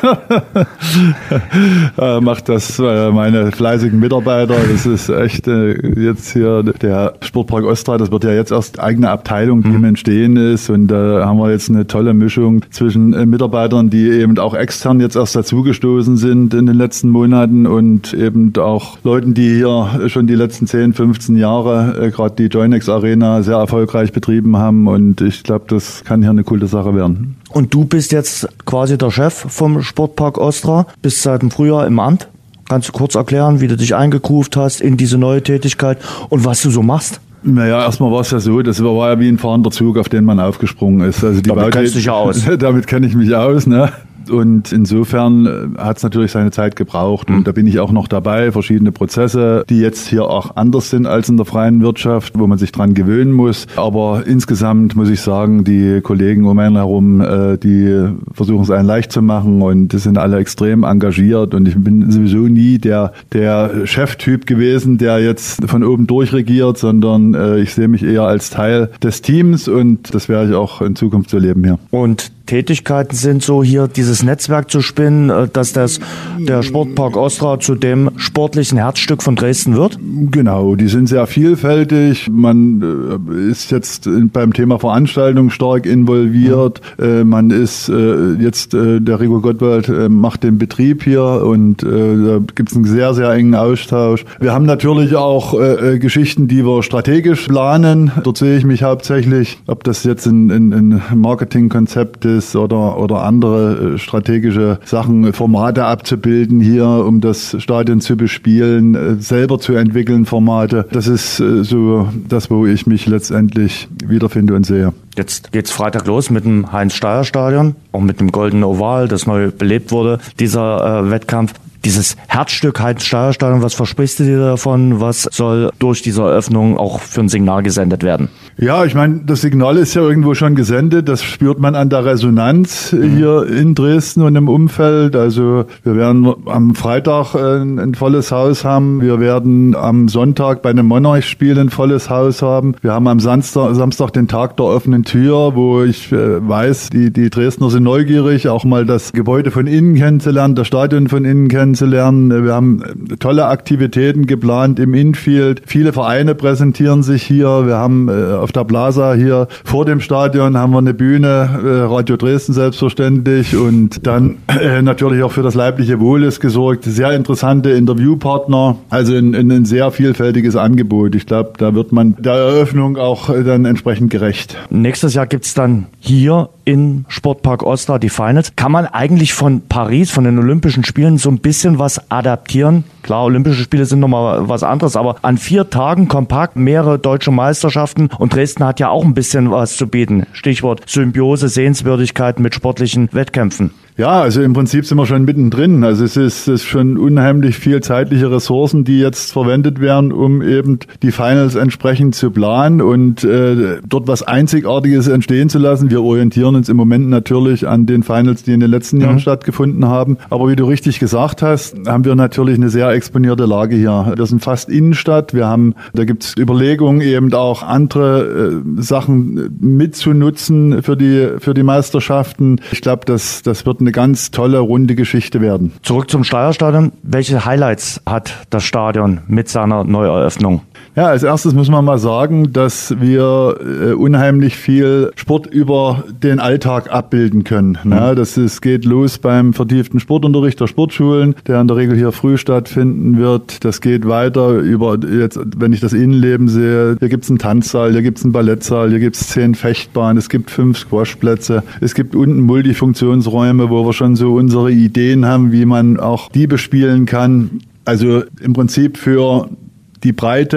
[SPEAKER 7] äh, macht das äh, meine fleißigen Mitarbeiter. Das ist echt äh, jetzt hier der Sportpark Ostra. Das wird ja jetzt erst eigene Abteilung, die im Entstehen ist. Und da äh, haben wir jetzt eine tolle Mischung zwischen äh, Mitarbeitern, die eben auch extern jetzt erst dazugestoßen sind in den letzten Monaten, und eben auch Leuten, die hier schon die letzten zehn, fünfzehn Jahre äh, gerade die Joinex Arena sehr erfolgreich betrieben haben. Und ich glaube, das kann hier eine coole Sache werden.
[SPEAKER 2] Und du bist jetzt quasi der Chef vom Sportpark Ostra, bist seit dem Frühjahr im Amt. Kannst du kurz erklären, wie du dich eingegroovt hast in diese neue Tätigkeit und was du so machst?
[SPEAKER 7] Naja, erstmal war es ja so, das war ja wie ein fahrender Zug, auf den man aufgesprungen ist. Also die
[SPEAKER 2] damit kennst du dich ja aus.
[SPEAKER 7] Damit kenne ich mich aus, ne? Und insofern hat es natürlich seine Zeit gebraucht. Und da bin ich auch noch dabei, verschiedene Prozesse, die jetzt hier auch anders sind als in der freien Wirtschaft, wo man sich dran gewöhnen muss. Aber insgesamt muss ich sagen, die Kollegen um einen herum, die versuchen es einen leicht zu machen, und die sind alle extrem engagiert. Und ich bin sowieso nie der, der Cheftyp gewesen, der jetzt von oben durchregiert, sondern ich sehe mich eher als Teil des Teams, und das werde ich auch in Zukunft so leben hier.
[SPEAKER 2] Und Tätigkeiten sind so, hier dieses Netzwerk zu spinnen, dass das der Sportpark Ostra zu dem sportlichen Herzstück von Dresden wird?
[SPEAKER 7] Genau, die sind sehr vielfältig. Man ist jetzt beim Thema Veranstaltung stark involviert. Mhm. Man ist jetzt, der Rico Gottwald macht den Betrieb hier, und da gibt es einen sehr, sehr engen Austausch. Wir haben natürlich auch Geschichten, die wir strategisch planen. Dort sehe ich mich hauptsächlich, ob das jetzt ein, ein, ein Marketingkonzept ist, oder, oder andere strategische Sachen, Formate abzubilden hier, um das Stadion zu bespielen, selber zu entwickeln, Formate. Das ist so das, wo ich mich letztendlich wiederfinde und sehe.
[SPEAKER 2] Jetzt geht's Freitag los mit dem Heinz-Steier-Stadion, auch mit dem Goldenen Oval, das neu belebt wurde, dieser äh, Wettkampf. Dieses Herzstück Heinz-Steier-Stadion, was versprichst du dir davon? Was soll durch diese Eröffnung auch für ein Signal gesendet werden?
[SPEAKER 7] Ja, ich meine, das Signal ist ja irgendwo schon gesendet. Das spürt man an der Resonanz mhm. hier in Dresden und im Umfeld. Also wir werden am Freitag ein, ein volles Haus haben. Wir werden am Sonntag bei einem Monarch-Spiel ein volles Haus haben. Wir haben am Samstag, Samstag den Tag der offenen Tür, wo ich äh, weiß, die, die Dresdner sind neugierig, auch mal das Gebäude von innen kennenzulernen, das Stadion von innen kennenzulernen. Wir haben tolle Aktivitäten geplant im Infield. Viele Vereine präsentieren sich hier. Wir haben äh, auf der Plaza hier vor dem Stadion haben wir eine Bühne, äh, Radio Dresden selbstverständlich, und dann äh, natürlich auch für das leibliche Wohl ist gesorgt. Sehr interessante Interviewpartner, also ein, ein sehr vielfältiges Angebot. Ich glaube, da wird man der Eröffnung auch äh, dann entsprechend gerecht.
[SPEAKER 2] Nächstes Jahr gibt's dann hier in Sportpark Ostra die Finals. Kann man eigentlich von Paris, von den Olympischen Spielen so ein bisschen was adaptieren? Klar, Olympische Spiele sind nochmal was anderes, aber an vier Tagen kompakt mehrere deutsche Meisterschaften, und Dresden hat ja auch ein bisschen was zu bieten. Stichwort Symbiose, Sehenswürdigkeiten mit sportlichen Wettkämpfen.
[SPEAKER 7] Ja, also im Prinzip sind wir schon mittendrin. Also es ist, es ist schon unheimlich viel zeitliche Ressourcen, die jetzt verwendet werden, um eben die Finals entsprechend zu planen und äh, dort was Einzigartiges entstehen zu lassen. Wir orientieren uns im Moment natürlich an den Finals, die in den letzten mhm. Jahren stattgefunden haben. Aber wie du richtig gesagt hast, haben wir natürlich eine sehr exponierte Lage hier. Wir sind fast Innenstadt. Wir haben, da gibt es Überlegungen, eben auch andere äh, Sachen mitzunutzen für die für die Meisterschaften. Ich glaube, das das wird eine ganz tolle, runde Geschichte werden.
[SPEAKER 2] Zurück zum Steierstadion. Welche Highlights hat das Stadion mit seiner Neueröffnung?
[SPEAKER 7] Ja, als erstes muss man mal sagen, dass wir äh, unheimlich viel Sport über den Alltag abbilden können. Mhm. Ja, das ist, geht los beim vertieften Sportunterricht der Sportschulen, der in der Regel hier früh stattfinden wird. Das geht weiter über, jetzt, wenn ich das Innenleben sehe, hier gibt's einen Tanzsaal, hier gibt's einen Ballettsaal, hier gibt's zehn Fechtbahnen, es gibt fünf Squashplätze, es gibt unten Multifunktionsräume, wo wir schon so unsere Ideen haben, wie man auch die bespielen kann. Also im Prinzip für die breite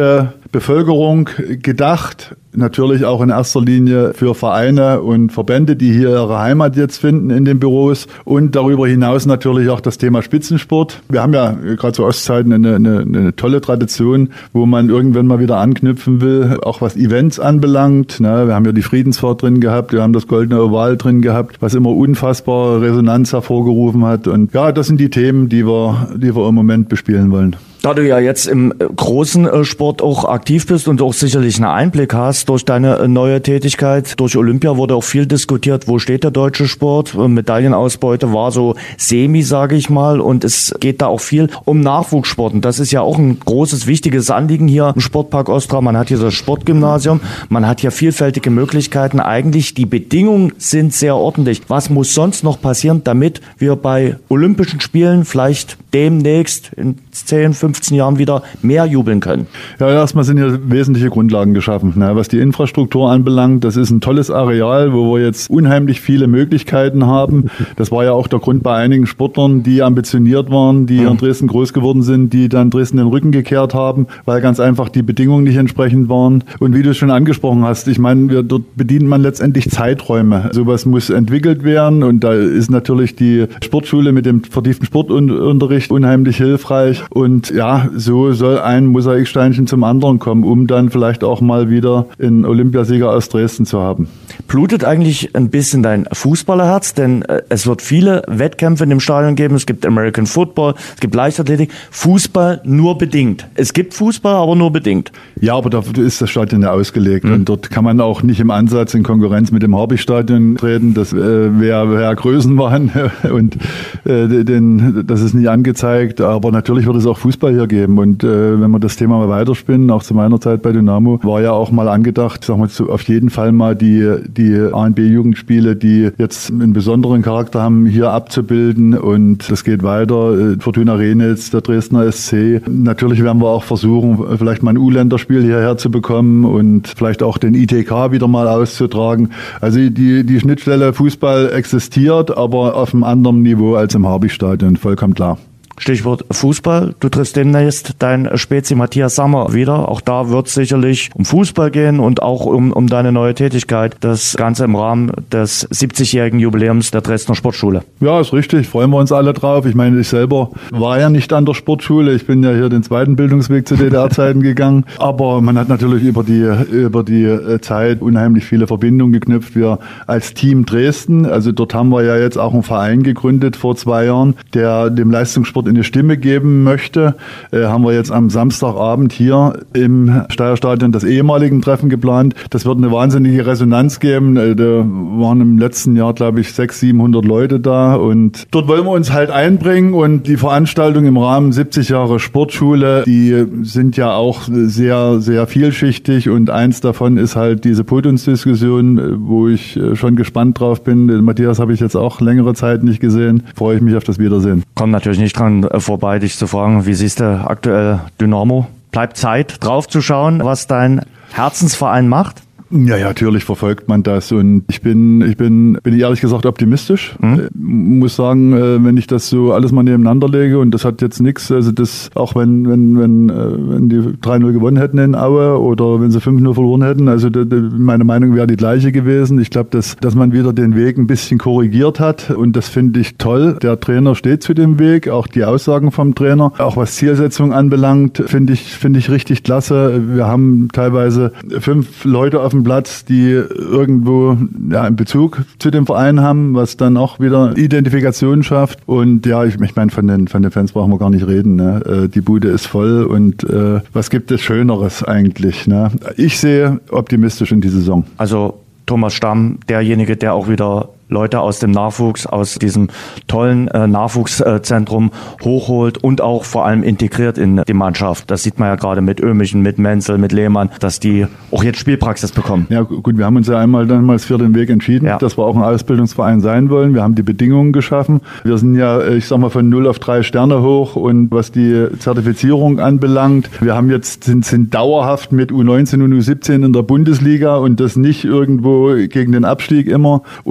[SPEAKER 7] Bevölkerung gedacht. Natürlich auch in erster Linie für Vereine und Verbände, die hier ihre Heimat jetzt finden in den Büros. Und darüber hinaus natürlich auch das Thema Spitzensport. Wir haben ja gerade zu Ostzeiten eine, eine, eine tolle Tradition, wo man irgendwann mal wieder anknüpfen will, auch was Events anbelangt. Ne? Wir haben ja die Friedensfahrt drin gehabt, wir haben das Goldene Oval drin gehabt, was immer unfassbare Resonanz hervorgerufen hat. Und ja, das sind die Themen, die wir, die wir im Moment bespielen wollen.
[SPEAKER 2] Da du ja jetzt im großen Sport auch aktiv bist und auch sicherlich einen Einblick hast durch deine neue Tätigkeit, durch Olympia wurde auch viel diskutiert, wo steht der deutsche Sport? Medaillenausbeute war so semi, sage ich mal, und es geht da auch viel um Nachwuchssport. Und das ist ja auch ein großes, wichtiges Anliegen hier im Sportpark Ostra. Man hat hier das Sportgymnasium, man hat hier vielfältige Möglichkeiten. Eigentlich die Bedingungen sind sehr ordentlich. Was muss sonst noch passieren, damit wir bei Olympischen Spielen vielleicht demnächst in zehn, fünfzehn Jahren wieder mehr jubeln können?
[SPEAKER 7] Ja, erstmal sind hier wesentliche Grundlagen geschaffen. Ne? Was die Infrastruktur anbelangt, das ist ein tolles Areal, wo wir jetzt unheimlich viele Möglichkeiten haben. Das war ja auch der Grund bei einigen Sportlern, die ambitioniert waren, die hier in Dresden groß geworden sind, die dann Dresden den Rücken gekehrt haben, weil ganz einfach die Bedingungen nicht entsprechend waren. Und wie du es schon angesprochen hast, ich meine, wir, dort bedient man letztendlich Zeiträume. Sowas muss entwickelt werden und da ist natürlich die Sportschule mit dem vertieften Sportunterricht unheimlich hilfreich. Und ja, so soll ein Mosaiksteinchen zum anderen kommen, um dann vielleicht auch mal wieder einen Olympiasieger aus Dresden zu haben.
[SPEAKER 2] Blutet eigentlich ein bisschen dein Fußballerherz? Denn äh, es wird viele Wettkämpfe in dem Stadion geben. Es gibt American Football, es gibt Leichtathletik. Fußball nur bedingt. Es gibt Fußball, aber nur bedingt.
[SPEAKER 7] Ja, aber dafür ist das Stadion ja ausgelegt. Mhm. Und dort kann man auch nicht im Ansatz in Konkurrenz mit dem Harbich-Stadion treten. Das äh, wäre wär Größenwahn und äh, den, das ist nicht angezeigt. Aber natürlich wird es auch Fußball hier geben. Und äh, wenn wir das Thema mal weiterspinnen, auch zu meiner Zeit bei Dynamo, war ja auch mal angedacht, sagen wir so, auf jeden Fall mal die, die A N B-Jugendspiele, die jetzt einen besonderen Charakter haben, hier abzubilden. Und das geht weiter. Fortuna Renitz, der Dresdner S C. Natürlich werden wir auch versuchen, vielleicht mal ein U-Länderspiel hierher zu bekommen und vielleicht auch den I T K wieder mal auszutragen. Also die, die Schnittstelle Fußball existiert, aber auf einem anderen Niveau als im Harbich-Stadion, vollkommen klar.
[SPEAKER 2] Stichwort Fußball. Du triffst demnächst dein Spezi Matthias Sammer wieder. Auch da wird es sicherlich um Fußball gehen und auch um, um deine neue Tätigkeit. Das Ganze im Rahmen des siebzigjährigen Jubiläums der Dresdner Sportschule.
[SPEAKER 7] Ja, ist richtig. Freuen wir uns alle drauf. Ich meine, ich selber war ja nicht an der Sportschule. Ich bin ja hier den zweiten Bildungsweg zu D D R-Zeiten gegangen. Aber man hat natürlich über die, über die Zeit unheimlich viele Verbindungen geknüpft. Wir als Team Dresden, also dort haben wir ja jetzt auch einen Verein gegründet vor zwei Jahren, der dem Leistungssport eine Stimme geben möchte, äh, haben wir jetzt am Samstagabend hier im Steierstadion das ehemaligen Treffen geplant. Das wird eine wahnsinnige Resonanz geben. Äh, da waren im letzten Jahr, glaube ich, sechshundert, siebenhundert Leute da und dort wollen wir uns halt einbringen und die Veranstaltung im Rahmen siebzig Jahre Sportschule, die sind ja auch sehr, sehr vielschichtig und eins davon ist halt diese Podiumsdiskussion, wo ich schon gespannt drauf bin. Den Matthias habe ich jetzt auch längere Zeit nicht gesehen. Freue ich mich auf das Wiedersehen.
[SPEAKER 2] Kommt natürlich nicht dran vorbei, dich zu fragen, wie siehst du aktuell Dynamo? Bleibt Zeit, drauf zu schauen, was dein Herzensverein macht?
[SPEAKER 7] Ja, ja, natürlich verfolgt man das und ich bin, ich bin, bin ehrlich gesagt optimistisch. Mhm. Muss sagen, wenn ich das so alles mal nebeneinander lege und das hat jetzt nichts, also das, auch wenn, wenn, wenn, wenn die drei null gewonnen hätten in Aue oder wenn sie fünf null verloren hätten, also de, de, meine Meinung wäre die gleiche gewesen. Ich glaube, dass, dass man wieder den Weg ein bisschen korrigiert hat und das finde ich toll. Der Trainer steht zu dem Weg, auch die Aussagen vom Trainer, auch was Zielsetzung anbelangt, finde ich, finde ich richtig klasse. Wir haben teilweise fünf Leute auf dem Platz, die irgendwo ja, einen Bezug zu dem Verein haben, was dann auch wieder Identifikation schafft. Und ja, ich, ich meine, von den, von den Fans brauchen wir gar nicht reden. Ne? Die Bude ist voll und äh, was gibt es Schöneres eigentlich? Ne? Ich sehe optimistisch in die Saison.
[SPEAKER 2] Also Thomas Stamm, derjenige, der auch wieder Leute aus dem Nachwuchs, aus diesem tollen äh, Nachwuchszentrum hochholt und auch vor allem integriert in die Mannschaft. Das sieht man ja gerade mit Ömichen, mit Menzel, mit Lehmann, dass die auch jetzt Spielpraxis bekommen.
[SPEAKER 7] Ja gut, wir haben uns ja einmal damals für den Weg entschieden, ja, dass wir auch ein Ausbildungsverein sein wollen. Wir haben die Bedingungen geschaffen. Wir sind ja, ich sag mal, von null auf drei Sterne hoch und was die Zertifizierung anbelangt, wir haben jetzt, sind, sind dauerhaft mit U neunzehn und U siebzehn in der Bundesliga und das nicht irgendwo gegen den Abstieg immer und das spiegelt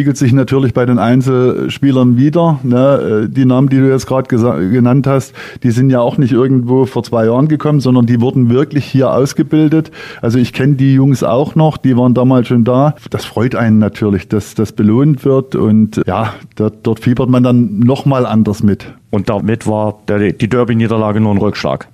[SPEAKER 7] spiegelt sich natürlich bei den Einzelspielern wieder. Ne? Die Namen, die du jetzt gerade genannt hast, die sind ja auch nicht irgendwo vor zwei Jahren gekommen, sondern die wurden wirklich hier ausgebildet. Also ich kenne die Jungs auch noch, die waren damals schon da. Das freut einen natürlich, dass das belohnt wird und ja, dort, dort fiebert man dann nochmal anders mit.
[SPEAKER 2] Und damit war der, die Derby-Niederlage nur ein Rückschlag.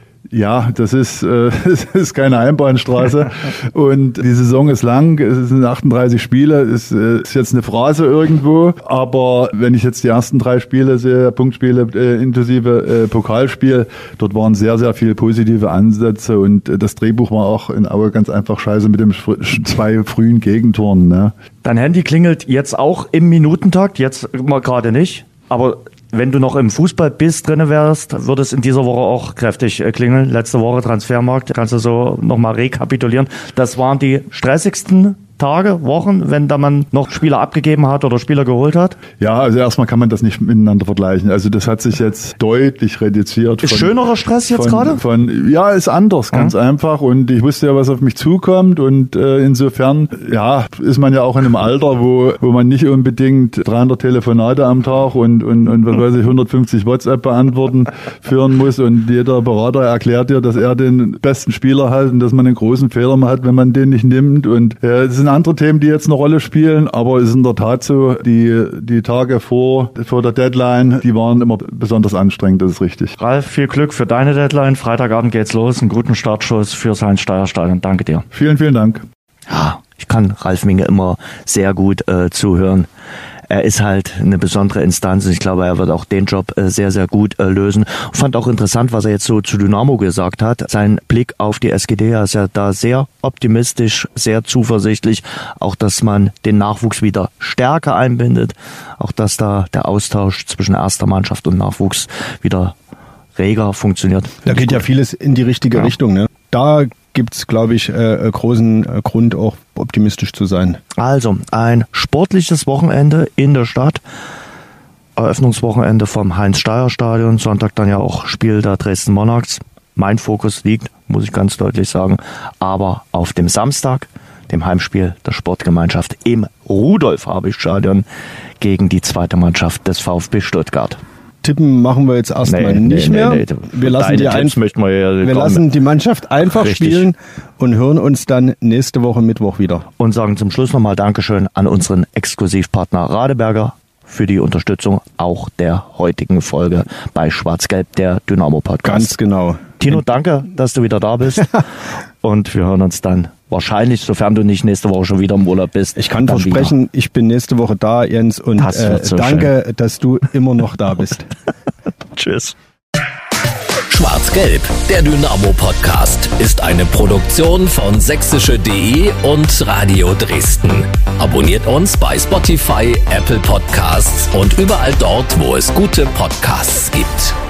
[SPEAKER 7] Ja, das ist, äh, das ist keine Einbahnstraße und die Saison ist lang, es sind achtunddreißig Spiele, es ist jetzt eine Phrase irgendwo, aber wenn ich jetzt die ersten drei Spiele sehe, Punktspiele äh, inklusive äh, Pokalspiel, dort waren sehr, sehr viele positive Ansätze und äh, das Drehbuch war auch in Aue ganz einfach scheiße mit den zwei frühen Gegentoren. Ne?
[SPEAKER 2] Dein Handy klingelt jetzt auch im Minutentakt, jetzt mal gerade nicht, aber wenn du noch im Fußball bist, drinne wärst, würde es in dieser Woche auch kräftig klingeln. Letzte Woche Transfermarkt, kannst du so nochmal rekapitulieren. Das waren die stressigsten Tage, Wochen, wenn da man noch Spieler abgegeben hat oder Spieler geholt hat?
[SPEAKER 7] Ja, also erstmal kann man das nicht miteinander vergleichen. Also das hat sich jetzt deutlich reduziert.
[SPEAKER 2] Ist von, schönerer Stress jetzt gerade?
[SPEAKER 7] Von, ja, ist anders, ganz mhm. einfach. Und ich wusste ja, was auf mich zukommt. Und äh, insofern, ja, ist man ja auch in einem Alter, wo wo man nicht unbedingt dreihundert Telefonate am Tag und und und was weiß ich, hundertfünfzig WhatsApp beantworten führen muss. Und jeder Berater erklärt dir, dass er den besten Spieler hat und dass man einen großen Fehler hat, wenn man den nicht nimmt. Und äh, es sind andere Themen, die jetzt eine Rolle spielen, aber es ist in der Tat so, die, die Tage vor, vor der Deadline, die waren immer besonders anstrengend, das ist richtig.
[SPEAKER 2] Ralf, viel Glück für deine Deadline. Freitagabend geht's los. Einen guten Startschuss fürs Heinz-Steier-Stadion. Danke dir.
[SPEAKER 7] Vielen, vielen Dank.
[SPEAKER 2] Ja, ich kann Ralf Minge immer sehr gut äh, zuhören. Er ist halt eine besondere Instanz und ich glaube, er wird auch den Job äh, sehr, sehr gut äh, lösen. Fand auch interessant, was er jetzt so zu Dynamo gesagt hat. Sein Blick auf die S G D, er ist ja da sehr optimistisch, sehr zuversichtlich. Auch, dass man den Nachwuchs wieder stärker einbindet. Auch, dass da der Austausch zwischen erster Mannschaft und Nachwuchs wieder reger funktioniert.
[SPEAKER 3] Da geht ja vieles in die richtige ja. Richtung, ne? Da gibt's, glaube ich, äh, großen äh, Grund, auch optimistisch zu sein.
[SPEAKER 2] Also, ein sportliches Wochenende in der Stadt. Eröffnungswochenende vom Heinz-Steier-Stadion. Sonntag dann ja auch Spiel der Dresden Monarchs. Mein Fokus liegt, muss ich ganz deutlich sagen, aber auf dem Samstag, dem Heimspiel der Sportgemeinschaft im Rudolf-Habich-Stadion gegen die zweite Mannschaft des VfB Stuttgart.
[SPEAKER 3] Tippen machen wir jetzt erstmal nee, nicht nee, mehr. Nee, nee. Wir, lassen die, ein, wir ja wir lassen die Mannschaft einfach Richtig. spielen und hören uns dann nächste Woche Mittwoch wieder.
[SPEAKER 2] Und sagen zum Schluss nochmal Dankeschön an unseren Exklusivpartner Radeberger für die Unterstützung auch der heutigen Folge bei Schwarz-Gelb, der Dynamo-Podcast.
[SPEAKER 3] Ganz genau.
[SPEAKER 2] Tino, danke, dass du wieder da bist. Und wir hören uns dann wahrscheinlich, sofern du nicht nächste Woche schon wieder im Urlaub bist.
[SPEAKER 3] Ich kann versprechen, wieder. Ich bin nächste Woche da, Jens. Und äh, so danke, schön. dass du immer noch da bist.
[SPEAKER 2] Tschüss.
[SPEAKER 1] Schwarz-Gelb, der Dynamo-Podcast, ist eine Produktion von sächsische punkt de und Radio Dresden. Abonniert uns bei Spotify, Apple Podcasts und überall dort, wo es gute Podcasts gibt.